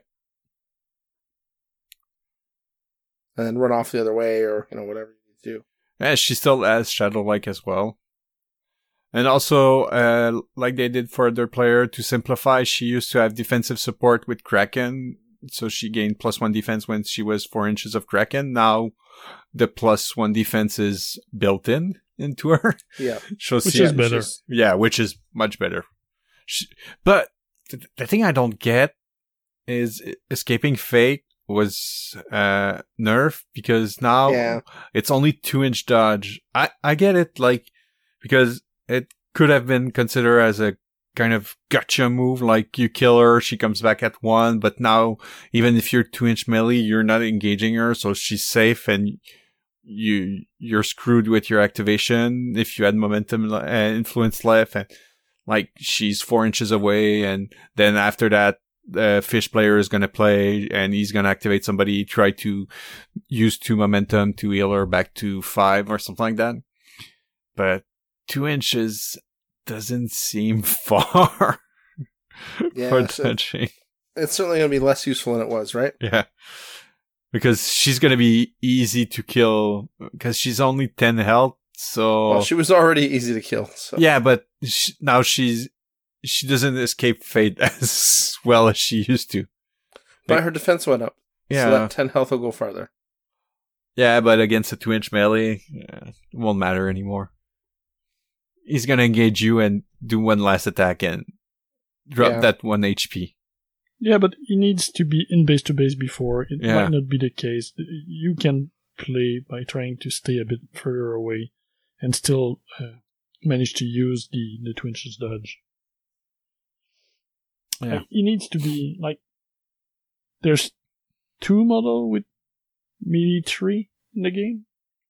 And then run off the other way, or, you know, whatever you need to do. Yeah, she still has Shadow-like as well. And also, uh, like they did for their player, to simplify, she used to have defensive support with Kraken. So she gained plus one defense when she was four inches of Kraken. Now the plus one defense is built in into her. Yeah. She'll Which see is it. better. She's- Yeah, which is much better. She, but th- the thing I don't get is Escaping Fate was uh nerfed because now Yeah. it's only two inch dodge. I, I get it, like, because it could have been considered as a kind of gotcha move, like you kill her, she comes back at one, but now even if you're two inch melee, you're not engaging her, so she's safe and you, you're screwed with your activation if you had momentum uh, influence left, and like she's four inches away, and then after that, the fish player is going to play and he's going to activate somebody, try to use two momentum to heal her back to five or something like that. But two inches doesn't seem far Yeah, for so- touching. It's certainly going to be less useful than it was, right? Yeah. Because she's going to be easy to kill because she's only ten health. So Well, she was already easy to kill. So. yeah, but sh- now she's, she doesn't escape fate as well as she used to. But her defense went up. Yeah. So that ten health will go farther. Yeah, but against a two inch melee, yeah, it won't matter anymore. He's gonna engage you and do one last attack and drop Yeah. that one H P. Yeah, but it needs to be in base to base before. It Yeah. might not be the case. You can play by trying to stay a bit further away and still uh, manage to use the, the two inches dodge. Yeah. Like, it needs to be like there's two model with melee three in the game.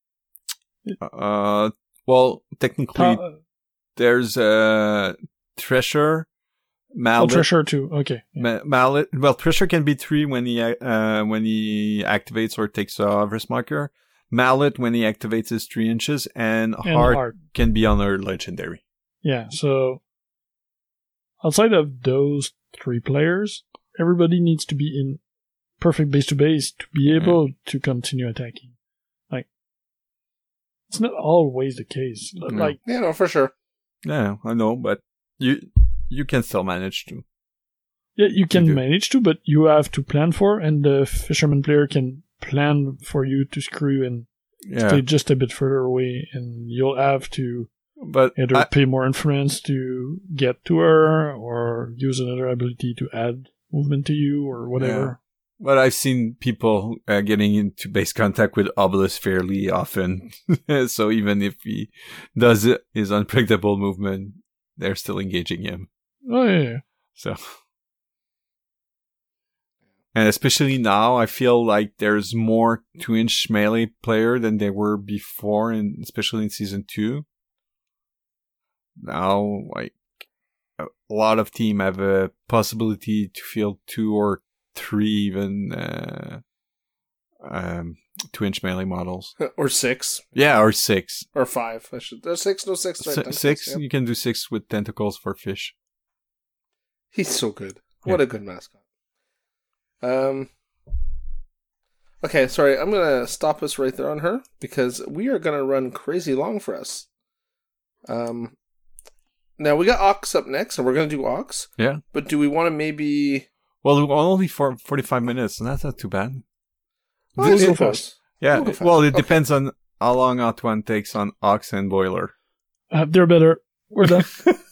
Uh, well, technically, Ta- uh, there's uh, Thresher, oh, Mallet, Treasure two. Okay. Yeah. Ma- Mallet. Well, Thresher can be three when he uh when he activates or takes a harvest marker. Mallet when he activates is three inches, and, And Heart Heart. can be on her legendary. Yeah, so outside of those three players, everybody needs to be in perfect base to base to be able to continue attacking. Like, it's not always the case. No. Like, Yeah, no, for sure. Yeah, I know, but you you can still manage to. yeah, you can do. manage to, but you have to plan for, and the fisherman player can plan for you to screw and Yeah, stay just a bit further away, and you'll have to but either I, pay more influence to get to her, or use another ability to add movement to you, or whatever. but I've seen people uh, getting into base contact with Obelisk fairly often. So even if he does it, his unpredictable movement, they're still engaging him. Oh yeah, yeah. So, and especially now, I feel like there's more two-inch melee player than there were before, and especially in season two. Now, like a lot of team have a possibility to field two or three even uh, um, two-inch melee models. Or six. Yeah, or six. Or five. I should. There's six, no six. Right, Si- tentacles, six. yeah. You can do six with tentacles for fish. He's so good. What a good mascot. Um. Okay, sorry. I'm gonna stop us right there on her because we are gonna run crazy long for us. Um. Now we got Ox up next, and we're gonna do Ox. Yeah. But do we want to maybe? Well, only for forty-five minutes, and that's not too bad. Oh, This- so fast. Yeah, We'll go fast. well, it Okay. depends on how long Antoine takes on Ox and Boiler. Uh, they're better. We're done.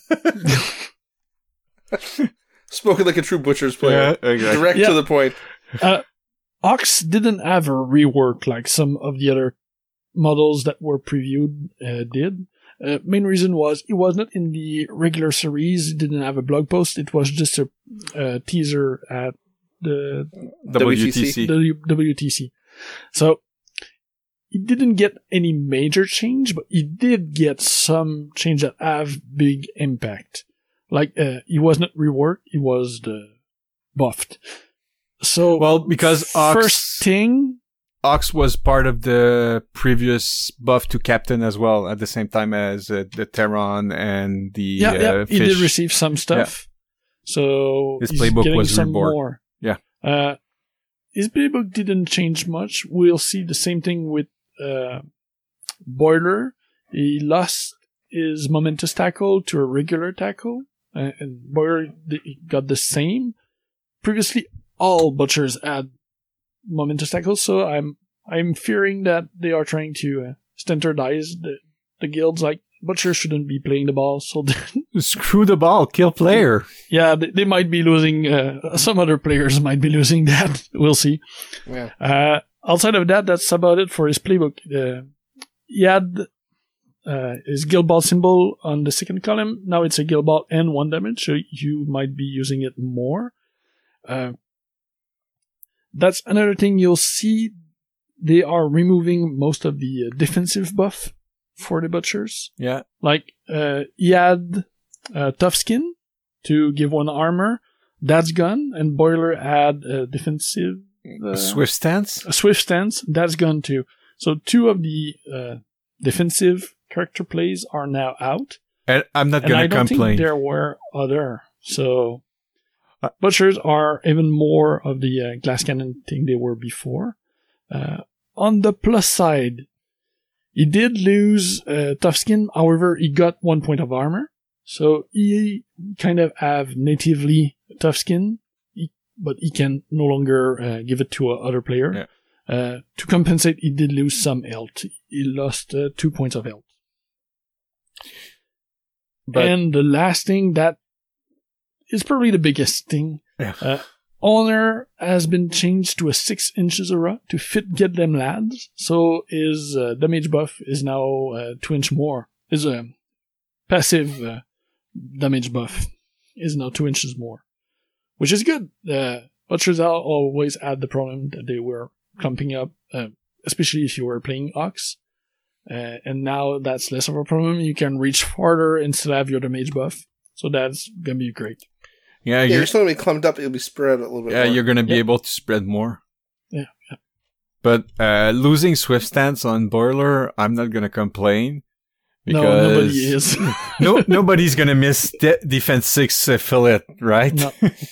Spoken like a true butcher's player. exactly. Direct Yeah. to the point. uh, Ox didn't have a rework like some of the other models that were previewed uh, did. Uh, main reason was it was not in the regular series. It didn't have a blog post. It was just a uh, teaser at the W T C. W- W T C. So it didn't get any major change, but it did get some change that have big impact. Like uh, it was not reworked; it was the buffed. So Well, because Ox, first thing. Ox was part of the previous buff to Captain as well, at the same time as uh, the Terran and the Yeah, uh, yeah, he fish. did receive some stuff. So His he's playbook getting was some reborn. more. Yeah. Uh, his playbook didn't change much. We'll see the same thing with uh, Boiler. He lost his momentous tackle to a regular tackle, uh, and Boiler d- got the same. Previously, all butchers had momentous tackles, so I'm I'm fearing that they are trying to uh, standardize the the guilds. Like butchers shouldn't be playing the ball, so Screw the ball, kill player. yeah, they, they might be losing. Uh, some other players might be losing that. We'll see. Yeah. Uh, outside of that, that's about it for his playbook. Uh, he had uh, his guild ball symbol on the second column. Now it's a guild ball and one damage, so you might be using it more. Uh, that's another thing you'll see. They are removing most of the uh, defensive buff for the butchers. Yeah. Like, uh, he had uh, tough skin to give one armor. That's gone. And Boiler had a defensive... Uh, Swift stance? a swift stance. That's gone too. So two of the uh, defensive character plays are now out. And I'm not And going I to don't complain. think there were other. So Uh, butchers are even more of the uh, glass cannon thing they were before. Uh, on the plus side, he did lose uh, tough skin. However, he got one point of armor. So he kind of have natively tough skin, he, but he can no longer uh, give it to a other player. Yeah. Uh, to compensate, he did lose some health. He lost uh, two points of health. But and the last thing that is probably the biggest thing. Yeah. Uh, Honor has been changed to a six inches aura to fit get them lads. So his uh, damage buff is now uh, two inch more. His uh, passive uh, damage buff is now two inches more, which is good. Uh, Butchers al- always had the problem that they were clumping up, uh, especially if you were playing Ox. Uh, and now that's less of a problem. You can reach farther and still have your damage buff. So that's gonna be great. yeah, Yeah, you're, you're still going to be clumped up. You'll be spread a little bit yeah, more. you're going to be Yeah. able to spread more. Yeah, yeah. But uh, losing Swift stance on Boiler, I'm not going to complain. Because No, nobody is. no, nobody's going to miss de- defense six uh, fillet, right? No.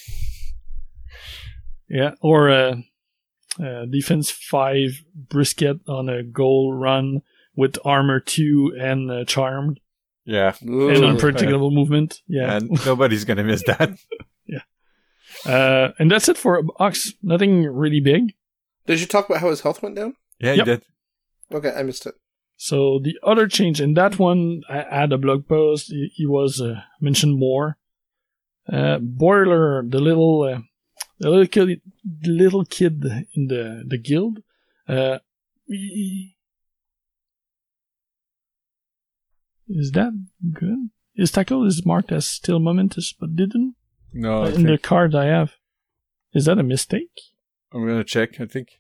Yeah, or uh, uh, defense five brisket on a goal run with armor two and uh, charmed Yeah. Ooh. and unpredictable movement. Yeah, And nobody's going to miss that. uh, and that's it for Ox. Nothing really big. Did you talk about how his health went down? Yeah, Yep. you did. Okay, I missed it. So the other change in that one, I had a blog post. He, he was uh, mentioned more. Uh, Boiler, the little, uh, the little kid, the little kid in the the guild. Uh, he- is that good? His tackle is marked as still momentous, but didn't No, uh, I in the think, card I have. Is that a mistake? I'm going to check, I think.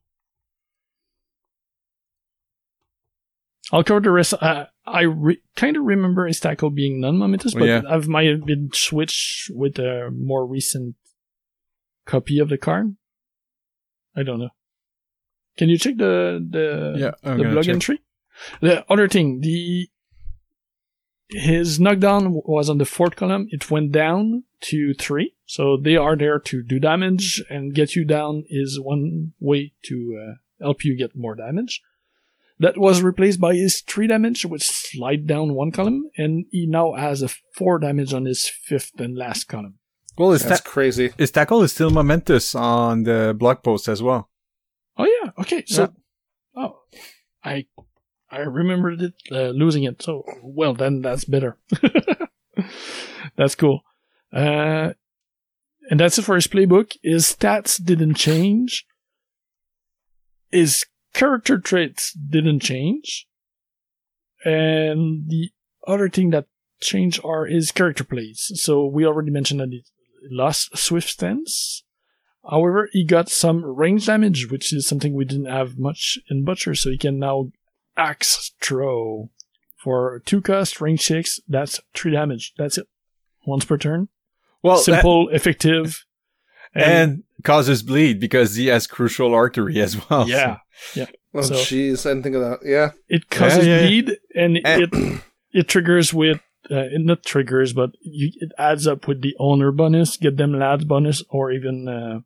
I'll cover the rest. Uh, I re- kind of remember his tackle being non-momentous, Oh, but yeah. I've might have been switched with a more recent copy of the card. I don't know. Can you check the the Yeah, I'm the gonna blog check. entry? The other thing, the his knockdown was on the fourth column. It went down to three, so they are there to do damage, and get you down is one way to uh, help you get more damage. That was replaced by his three damage, which slide down one column, and he now has a four damage on his fifth and last column. Well, his, That's ta- crazy. his tackle is still momentous on the blog post as well. Oh yeah, okay. So, oh, I I remembered it uh, losing it. So well, then that's better. That's cool. Uh, and that's it for his playbook. His stats didn't change. His character traits didn't change. And the other thing that changed are his character plays. So we already mentioned that he lost Swift Stance. However, he got some range damage, which is something we didn't have much in Butcher, so he can now axe throw. For two cost, range six, that's three damage. That's it. Once per turn. Well, simple, that, effective. And, and causes bleed because he has crucial artery as well. Yeah. So. Yeah. Oh, jeez. So, I didn't think of that. Yeah. It causes yeah, yeah, bleed, and, and it it triggers with, uh, it not triggers, but you, it adds up with the owner bonus, get them lads bonus, or even uh,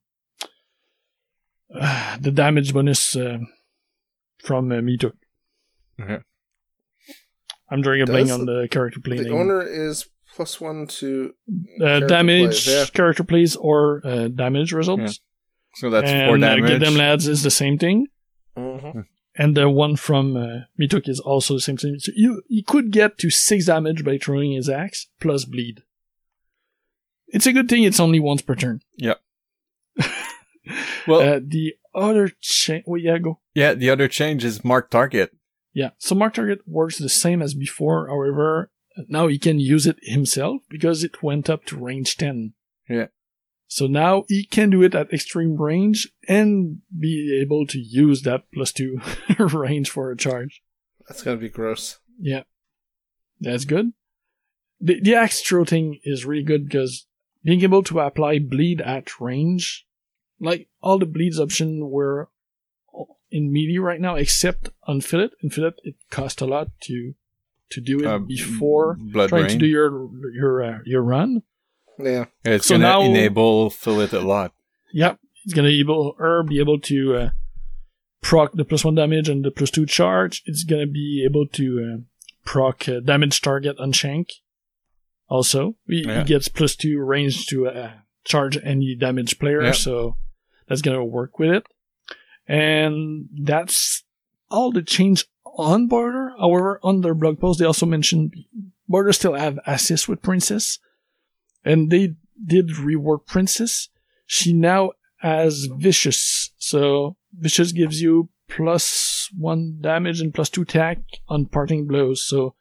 uh, the damage bonus uh, from uh, Mituk. Okay. I'm drawing a blank on the character play The name. owner is plus one to uh, damage, plays, yeah. character plays, or uh, damage results. Yeah. So that's and, four damage. Uh, get them lads is the same thing. Mm-hmm. And the one from uh, Mituk is also the same thing. So you, you could get to six damage by throwing his axe, plus bleed. It's a good thing it's only once per turn. Yep. Well, uh, the other change... Well, yeah, go. Yeah, the other change is mark target. Yeah, so mark target works the same as before. However, now he can use it himself because it went up to range ten. Yeah. So now he can do it at extreme range and be able to use that plus two range for a charge. That's gonna be gross. Yeah. That's good. The, the axe throw thing is really good because being able to apply bleed at range, like all the bleeds option were in melee right now, except on Fillet. In Fillet, it cost a lot to to do it uh, before blood trying rain. to do your your uh, your run. Yeah, it's so gonna now, enable Fillet a lot. Yeah, it's gonna able or be able to uh, proc the plus one damage and the plus two charge. It's gonna be able to uh, proc uh, damage target on Shank. Also, he, yeah. he gets plus two range to uh, charge any damage player, yeah. so that's gonna work with it. And that's all the change on Border. However, on their blog post, they also mentioned Border still have assist with Princess. And they did rework Princess. She now has Vicious. So Vicious gives you plus one damage and plus two attack on parting blows. So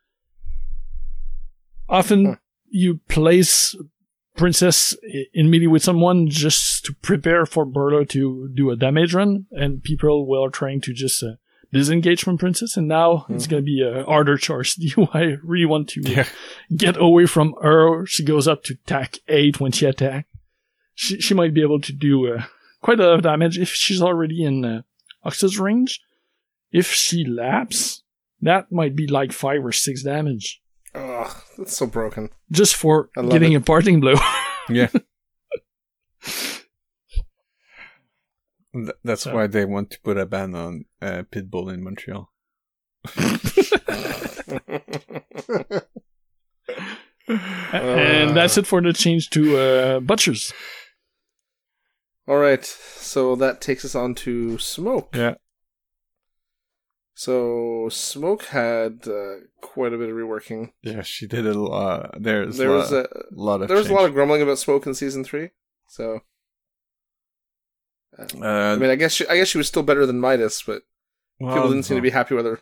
often huh. you place Princess in melee with someone just to prepare for Burlo to do a damage run, and people were trying to just uh, disengage from Princess, and now mm-hmm. it's going to be a harder choice. Do you I really want to yeah. get away from her? She goes up to attack eight when she attacks. She, she might be able to do uh, quite a lot of damage if she's already in uh, Ox's range. If she laps, that might be like five or six damage. Ugh, that's so broken. Just for getting it. a parting blow. Yeah. Th- that's so. why they want to put a ban on uh, Pitbull in Montreal. And that's it for the change to uh, Butchers. All right, so that takes us on to Smoke. Yeah. So Smoke had uh, quite a bit of reworking. Yeah, she did a lot. There's there a was lot, a lot of there was change. a lot of grumbling about Smoke in season three. So, uh, uh, I mean, I guess she, I guess she was still better than Midas, but well, people didn't seem to be happy with her.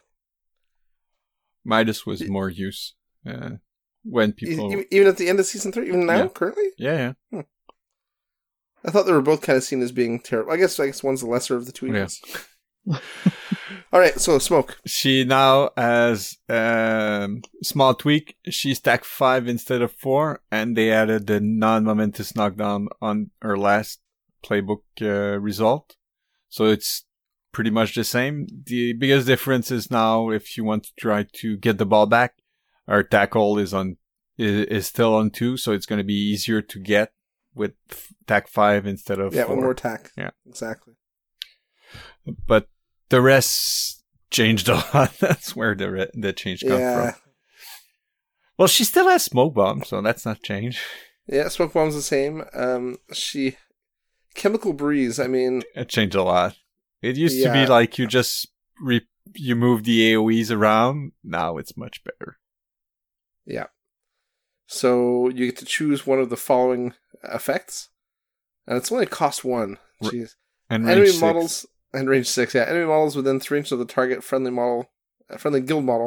Midas was more use uh, when people even, even at the end of season three, even now, yeah. currently. Yeah, yeah. Hmm. I thought they were both kind of seen as being terrible. I guess I guess one's the lesser of the two evils. Yeah. All right, so Smoke. She now has um, small tweak. She stacked five instead of four, and they added the non-momentous knockdown on her last playbook uh, result. So it's pretty much the same. The biggest difference is now if you want to try to get the ball back, our tackle is on is, is still on two, so it's going to be easier to get with tack five instead of yeah, four. one more tack. Yeah, exactly. But the rest changed a lot. That's where the re- the change comes yeah. from. Well, she still has smoke bomb, so that's not changed. Yeah, smoke bomb's the same. Um, she chemical breeze. I mean, it changed a lot. It used yeah. to be like you just re- you move the A O Es around. Now it's much better. Yeah. So you get to choose one of the following effects, and it's only cost one. Jeez. And enemy range models six. and range six. Yeah, enemy models within three inches of the target friendly model, uh, friendly guild model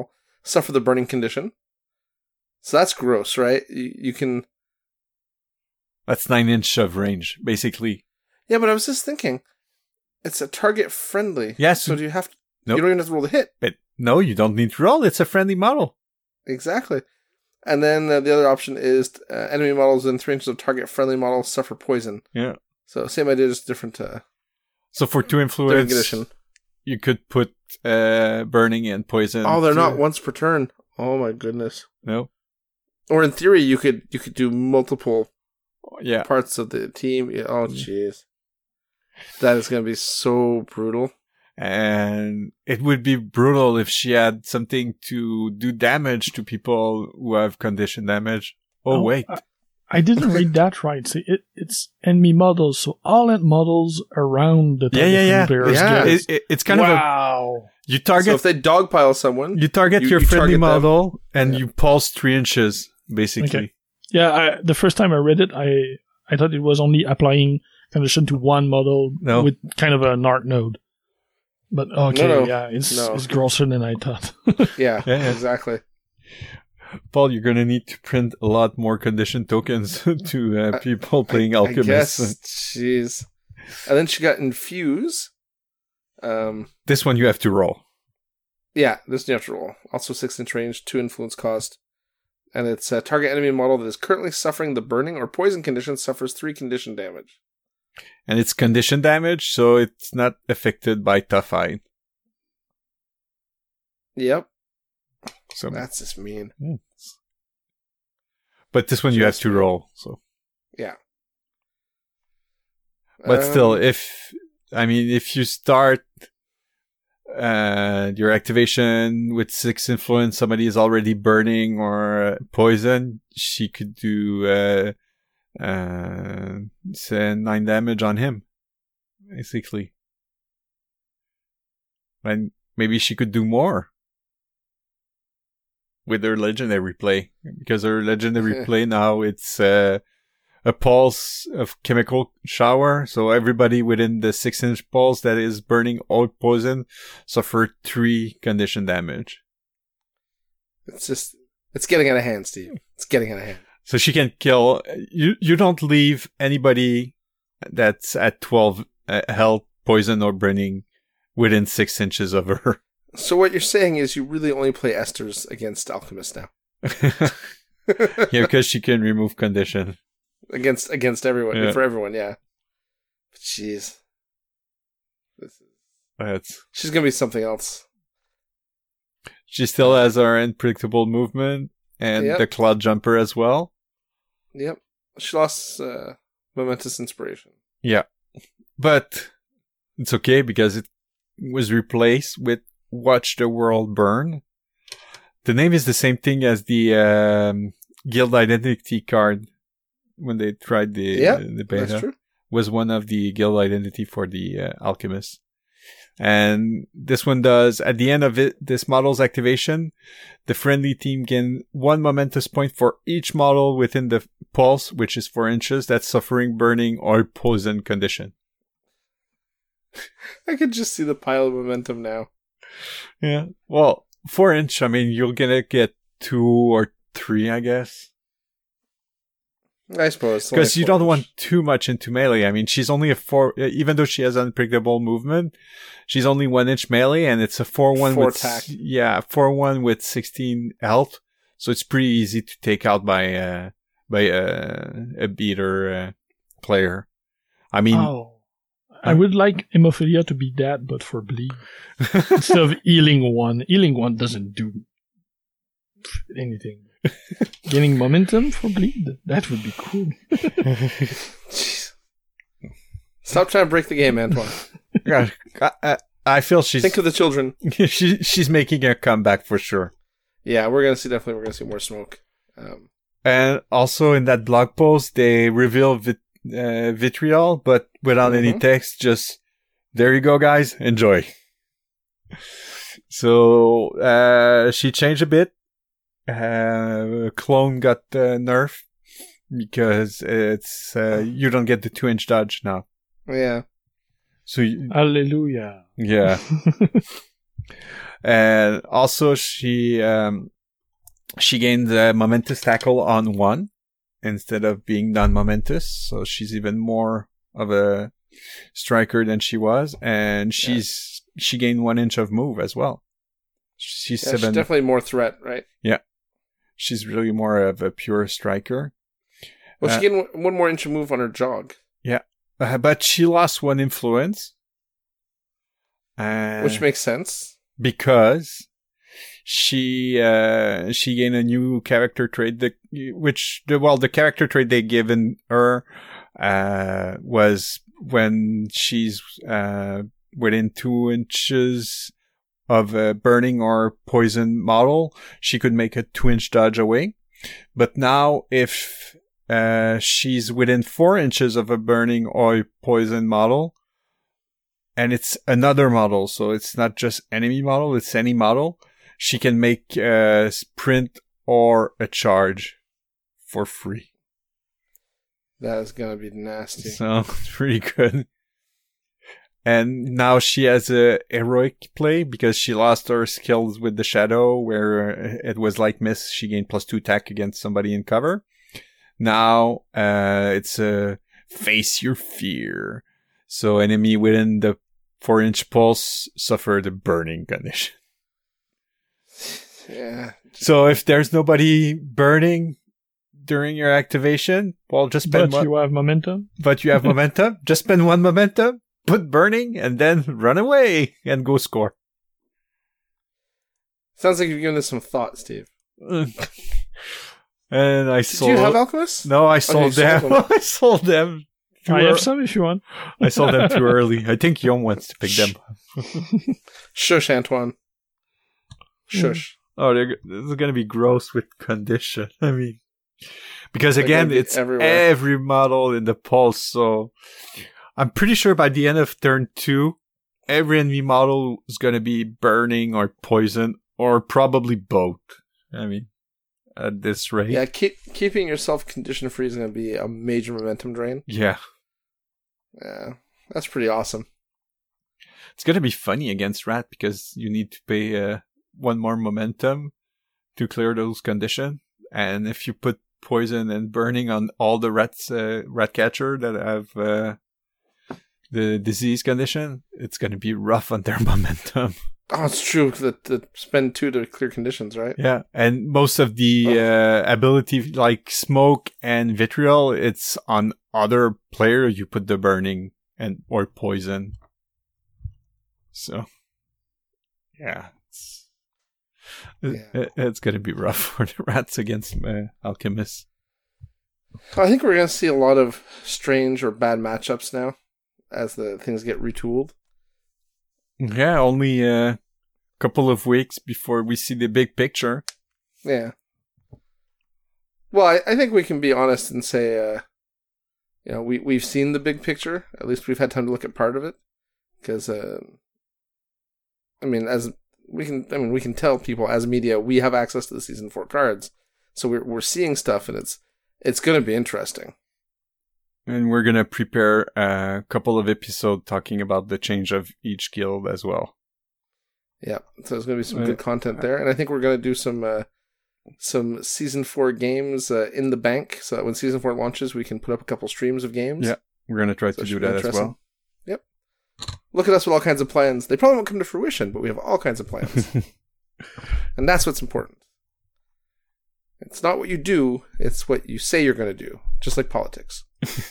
suffer the burning condition. So that's gross, right? You, you can... That's nine inch of range, basically. Yeah, but I was just thinking, it's a target friendly. Yes. So do you have to... Nope. You don't even have to roll the hit. But no, you don't need to roll. It's a friendly model. Exactly. And then uh, the other option is uh, enemy models within three inches of target friendly models suffer poison. Yeah. So same idea, just different... Uh, So for two influence, condition. you could put uh, burning and poison. Oh, they're to- not once per turn. Oh my goodness. No. Or in theory, you could you could do multiple Yeah. parts of the team. Yeah, oh, jeez. That is going to be so brutal. And it would be brutal if she had something to do damage to people who have condition damage. Oh, Oh, wait. I, I didn't read that right. See, it, it's enemy models, so all end models around the Yeah, yeah, yeah. players Yeah. get- It, it, it's kind of a, wow. you So target, if they dogpile someone, you target you- your you friendly target them. model and Yeah. you pulse three inches, basically. Okay. Yeah, I, the first time I read it, I I thought it was only applying condition to one model No. with kind of an art node. But okay, No, no. yeah, it's No. it's grosser than I thought. yeah, Yeah, yeah. exactly. Paul, you're going to need to print a lot more condition tokens to uh, people playing I, I Alchemist. guess, jeez. And then she got Infuse. Um, This one you have to roll. yeah, this you have to roll. Also six inch range, two influence cost. And it's a target enemy model that is currently suffering the burning or poison condition suffers three condition damage. And it's condition damage, so it's not affected by Tough Eye. Yep, So, that's just mean. but this one you have to roll. So, Yeah. but Um, still, if I mean, if you start uh, your activation with six influence, somebody is already burning or uh, poison, she could do uh, uh, say nine damage on him, basically. And maybe she could do more with her legendary play, because her legendary play now it's uh, a pulse of chemical shower, so everybody within the six inch pulse that is burning all poison suffer three condition damage. It's just, it's getting out of hand, Steve. It's getting out of hand. So she can kill. You you don't leave anybody that's at twelve uh, health, poison or burning within six inches of her. So what you're saying is you really only play Esters against Alchemist now. Yeah, because she can remove condition. against against everyone, Yeah. for everyone, yeah. But jeez. This is, That's she's going to be something else. she still has our unpredictable movement and Yep. the cloud jumper as well. Yep. She lost uh, Momentous Inspiration. Yeah, but it's okay because it was replaced with Watch the World Burn. The name is the same thing as the um, Guild Identity card when they tried the Yeah, uh, the beta. That's true. Was one of the Guild Identity for the uh, Alchemist. And this one does, at the end of it, this model's activation, the friendly team gain one momentous point for each model within the pulse, which is four inches, that's suffering burning or poison condition. I could just see the pile of momentum now. Yeah. Well, four inch, I mean, you're gonna get two or three, I guess. I suppose. Because you don't want too much into melee. I mean, she's only a four, even though she has unpredictable movement, she's only one inch melee and it's a four one Four with, attack. yeah, four one with sixteen health. So it's pretty easy to take out by, uh, by, uh, a beater, uh, player. I mean, Oh. I would like Hemophilia to be that, but for bleed. Instead of healing one. Healing one doesn't do anything. Gaining momentum for bleed? That would be cool. Jeez. Stop trying to break the game, Antoine. yeah, I, I, I feel she's, Think of the children. she, she's making a comeback for sure. Yeah, we're gonna see. Definitely, we're gonna see more smoke. Um, And also in that blog post, they reveal vit- uh, Vitriol, but without any Mhm. text, just, there you go, guys, enjoy. So, uh, she changed a bit. Uh, Clone got uh, nerfed because it's, uh, you don't get the two inch dodge now. yeah. So, you, Hallelujah. yeah. And also, she um, she gained the momentous tackle on one instead of being non-momentous. So she's even more of a striker than she was, and she's yeah. she gained one inch of move as well. She's yeah, seven. She's definitely more threat, right? Yeah, she's really more of a pure striker. Well, uh, she gained one more inch of move on her jog. Yeah, uh, but she lost one influence, uh, which makes sense because she uh, she gained a new character trait. That which the well the character trait they given her uh, was when she's uh, within two inches of a burning or poison model, she could make a two-inch dodge away. But now, if uh, she's within four inches of a burning or poison model, and it's another model, so it's not just enemy model, it's any model, she can make a sprint or a charge for free. That is gonna be nasty. So, it's pretty good. And now she has a heroic play because she lost her skills with the shadow where it was like miss. She gained plus two attack against somebody in cover. Now, uh, it's a face your fear. So enemy within the four inch pulse suffer the burning condition. Yeah. So if there's nobody burning during your activation, well, just spend but one. you have momentum. But you have momentum. Just spend one momentum. Put burning and then run away and go score. Sounds like you've given this some thought, Steve. And I Did sold. you have Alchemist? No, I sold Okay, them. sold them. I sold them. I too have ear- some if you want. I sold them too early. I think Yom wants to pick them. Shush, Antoine. Shush. Oh, they're, this is going to be gross with condition. I mean, because They're again, gonna be it's everywhere. every model in the pulse. So I'm pretty sure by the end of turn two, every enemy model is going to be burning or poison or probably both. I mean, at this rate. Yeah, keep, keeping yourself condition free is going to be a major momentum drain. Yeah. Yeah, that's pretty awesome. It's going to be funny against Rat because you need to pay uh, one more momentum to clear those conditions. And if you put poison and burning on all the rats, uh, rat catcher that have uh, the disease condition, it's going to be rough on their momentum. Oh, it's true. That the spend two to clear conditions, right? Yeah, and most of the uh, ability, like smoke and vitriol, it's on other player. You put the burning and or poison. So, yeah, it's, Yeah. It, it's going to be rough for the rats against uh, alchemists. I think we're going to see a lot of strange or bad matchups now as the things get retooled. Yeah, only a couple of weeks before we see the big picture. Yeah. Well, I, I think we can be honest and say, uh, you know, we, we've seen the big picture. At least we've had time to look at part of it. Because, uh, I mean, as we can, I mean, we can tell people as media, we have access to the season four cards. So we're, we're seeing stuff and it's, it's going to be interesting. And we're going to prepare a couple of episodes talking about the change of each guild as well. Yeah, so there's going to be some Uh, good content there. And I think we're going to do some uh, some season four games uh, in the bank so that when season four launches, we can put up a couple streams of games. Yeah, we're going to try So to it do should be that as interesting. well. Yep. Look at us with all kinds of plans. They probably won't come to fruition, but we have all kinds of plans. And that's what's important. It's not what you do, it's what you say you're going to do. Just like politics.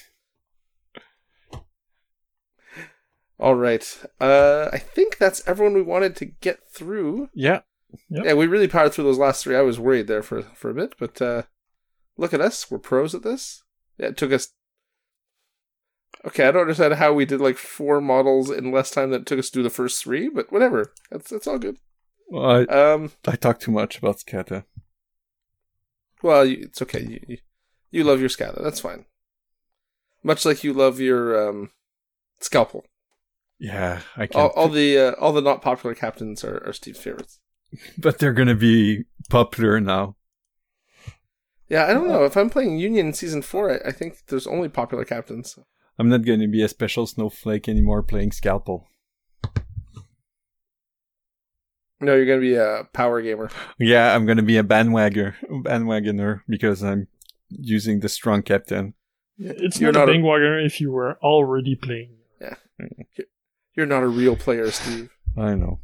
All right. Uh, I think that's everyone we wanted to get through. Yeah. Yep. Yeah, we really powered through those last three. I was worried there for, for a bit, but uh, look at us. We're pros at this. Yeah, it took us... Okay, I don't understand how we did like four models in less time than it took us to do the first three, but whatever. That's that's all good. Well, I, Um, I talk too much about Scata. well, you, it's okay. You, you you love your Scata. That's fine. Much like you love your um, Scalpel. Yeah, I All, can't. all the uh, all the not popular captains are, are Steve's favorites. But they're going to be popular now. Yeah, I don't know. If I'm playing Union in Season four, I, I think there's only popular captains. I'm not going to be a special snowflake anymore playing Scalpel. No, you're going to be a power gamer. Yeah, I'm gonna be a bandwagoner, bandwagoner because I'm using the strong captain. It's You're not, not a a- bandwagoner if you were already playing. Yeah. You're not a real player, Steve. I know.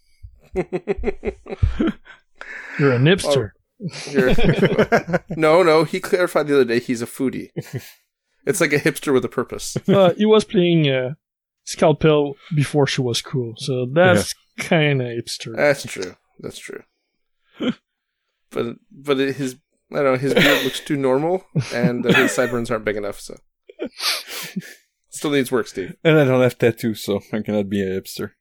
You're a nipster. You're- no, no, he clarified the other day he's a foodie. It's like a hipster with a purpose. uh, he was playing uh, Scalpel before she was cool, so that's kind of hipster. That's true. That's true. But but it, his I don't know, his beard looks too normal, and uh, his sideburns aren't big enough, so still needs work, Steve. And I don't have tattoos, so I cannot be a hipster.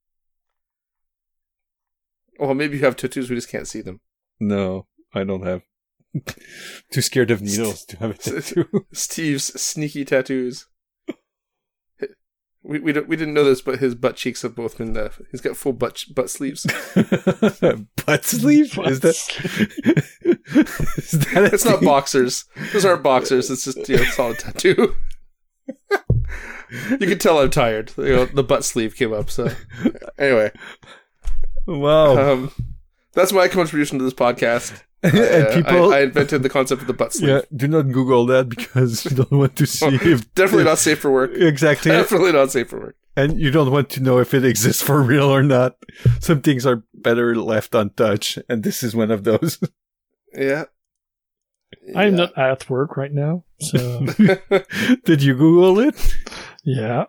Well, maybe you have tattoos, we just can't see them. No, I don't have. Too scared of needles to have a tattoo. Steve's sneaky tattoos. We we don't, we didn't know this, but his butt cheeks have both been. Uh, he's got full butt butt sleeves. Butt sleeve? Butt Is that? Is that a It's not thing? boxers. Those aren't boxers. It's just you know solid tattoo. You can tell I'm tired. You know, the butt sleeve came up. So anyway, Wow. um, that's my contribution to this podcast. and Uh, people, I, I invented the concept of the butt sleeve. yeah, do not Google that because you don't want to see if Definitely not safe for work. exactly, Definitely not safe for work. and you don't want to know if it exists for real or not. Some things are better left untouched, and this is one of those. Yeah. I'm Yeah. not at work right now, so Did you Google it? yeah.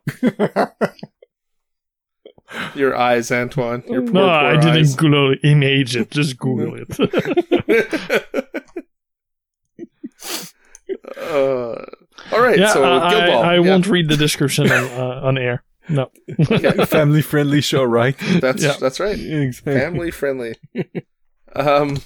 Your eyes, Antoine. Your poor, No, poor I eyes. didn't Google image it. Just Google it. uh, all right, yeah, so I, Guild Ball. I, I yeah, won't read the description on, uh, on air. No. Family friendly show, right? That's Yeah. that's right. Exactly. Family friendly. Um.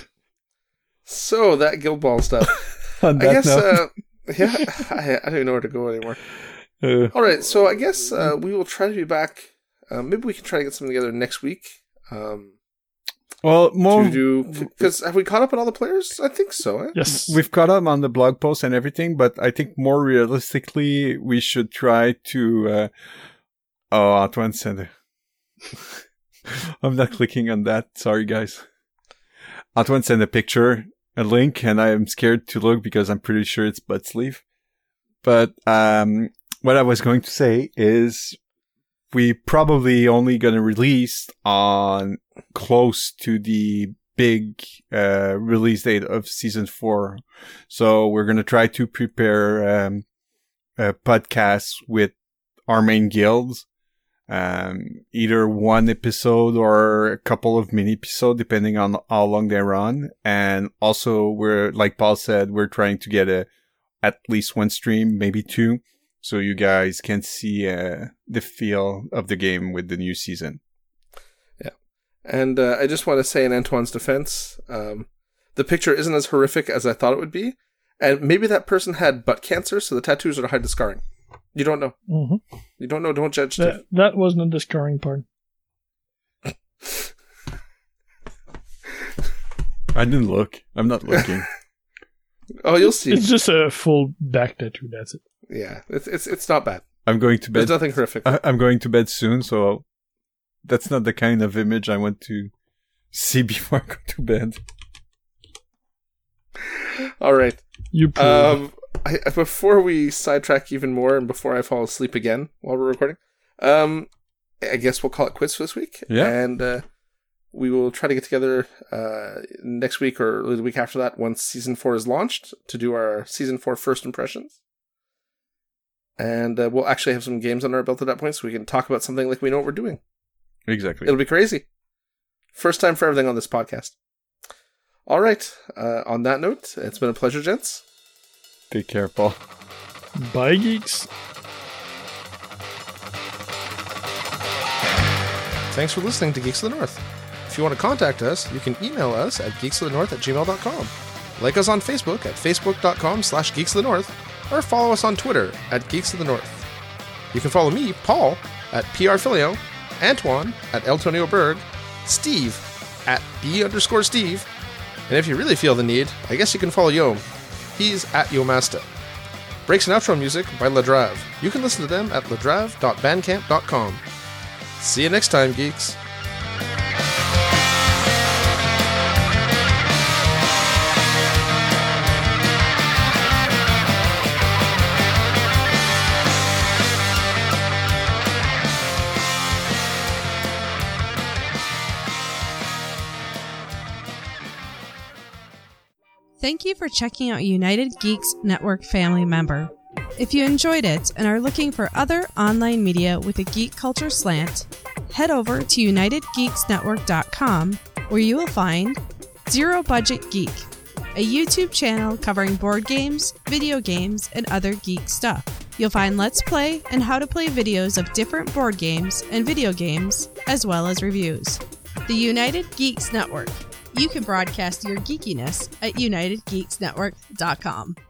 So that Guild Ball stuff. On I that guess. note, Uh, yeah, I, I don't even know where to go anymore. uh, All right, so I guess uh, we will try to be back. Uh, maybe we can try to get something together next week. Um, well, more to do because have we caught up on all the players? I think so. Eh? Yes. we've caught up on the blog post and everything, but I think more realistically, we should try to. Uh, oh, Antoine sent it. I'm not clicking on that. Sorry, guys. Antoine sent a picture, a link, and I am scared to look because I'm pretty sure it's butt sleeve. But um, what I was going to say is we probably only going to release on close to the big uh, release date of season four. So we're going to try to prepare um, a podcast with our main guilds. Um, either one episode or a couple of mini episodes, depending on how long they run. And also we're, like Paul said, we're trying to get a, at least one stream, maybe two. So you guys can see, uh, the feel of the game with the new season. And uh, I just want to say in Antoine's defense, um, the picture isn't as horrific as I thought it would be. And maybe that person had butt cancer, so the tattoos are to hide the scarring. You don't know. Mm-hmm. You don't know. Don't judge. Steve. That, that wasn't the scarring part. I didn't look. I'm not looking. Oh, you'll see. It's just a full back tattoo. That's it. Yeah, it's it's it's not bad. I'm going to There's bed. nothing horrific. I- I'm going to bed soon, so that's not the kind of image I want to see before I go to bed. All right. You prove. Um, I, before we sidetrack even more, and before I fall asleep again while we're recording, um, I guess we'll call it quits for this week. Yeah. And uh, we will try to get together uh, next week or the week after that once season four is launched to do our season four first impressions. And uh, we'll actually have some games under our belt at that point, so we can talk about something like we know what we're doing. Exactly. It'll be crazy. First time for everything on this podcast. All right. Uh, on that note, it's been a pleasure, gents. Take care, Paul. Bye, geeks. Thanks for listening to Geeks of the North. If you want to contact us, you can email us at geeksofthenorth at gmail dot com. Like us on Facebook at facebook.com slash geeksofthenorth, or follow us on Twitter at Geeks of the North. You can follow me, Paul, at prfilio, Antoine at Eltonio Berg, Steve at B underscore Steve, and if you really feel the need, I guess you can follow Yom. He's at Yomasta. Breaks and outro music by Ladrave. You can listen to them at ladrave dot bandcamp dot com. See you next time, geeks. Thank you for checking out United Geeks Network family member. If you enjoyed it and are looking for other online media with a geek culture slant, head over to united geeks network dot com where you will find Zero Budget Geek, a YouTube channel covering board games, video games, and other geek stuff. You'll find Let's Play and how to play videos of different board games and video games, as well as reviews. The United Geeks Network. You can broadcast your geekiness at united geeks network dot com.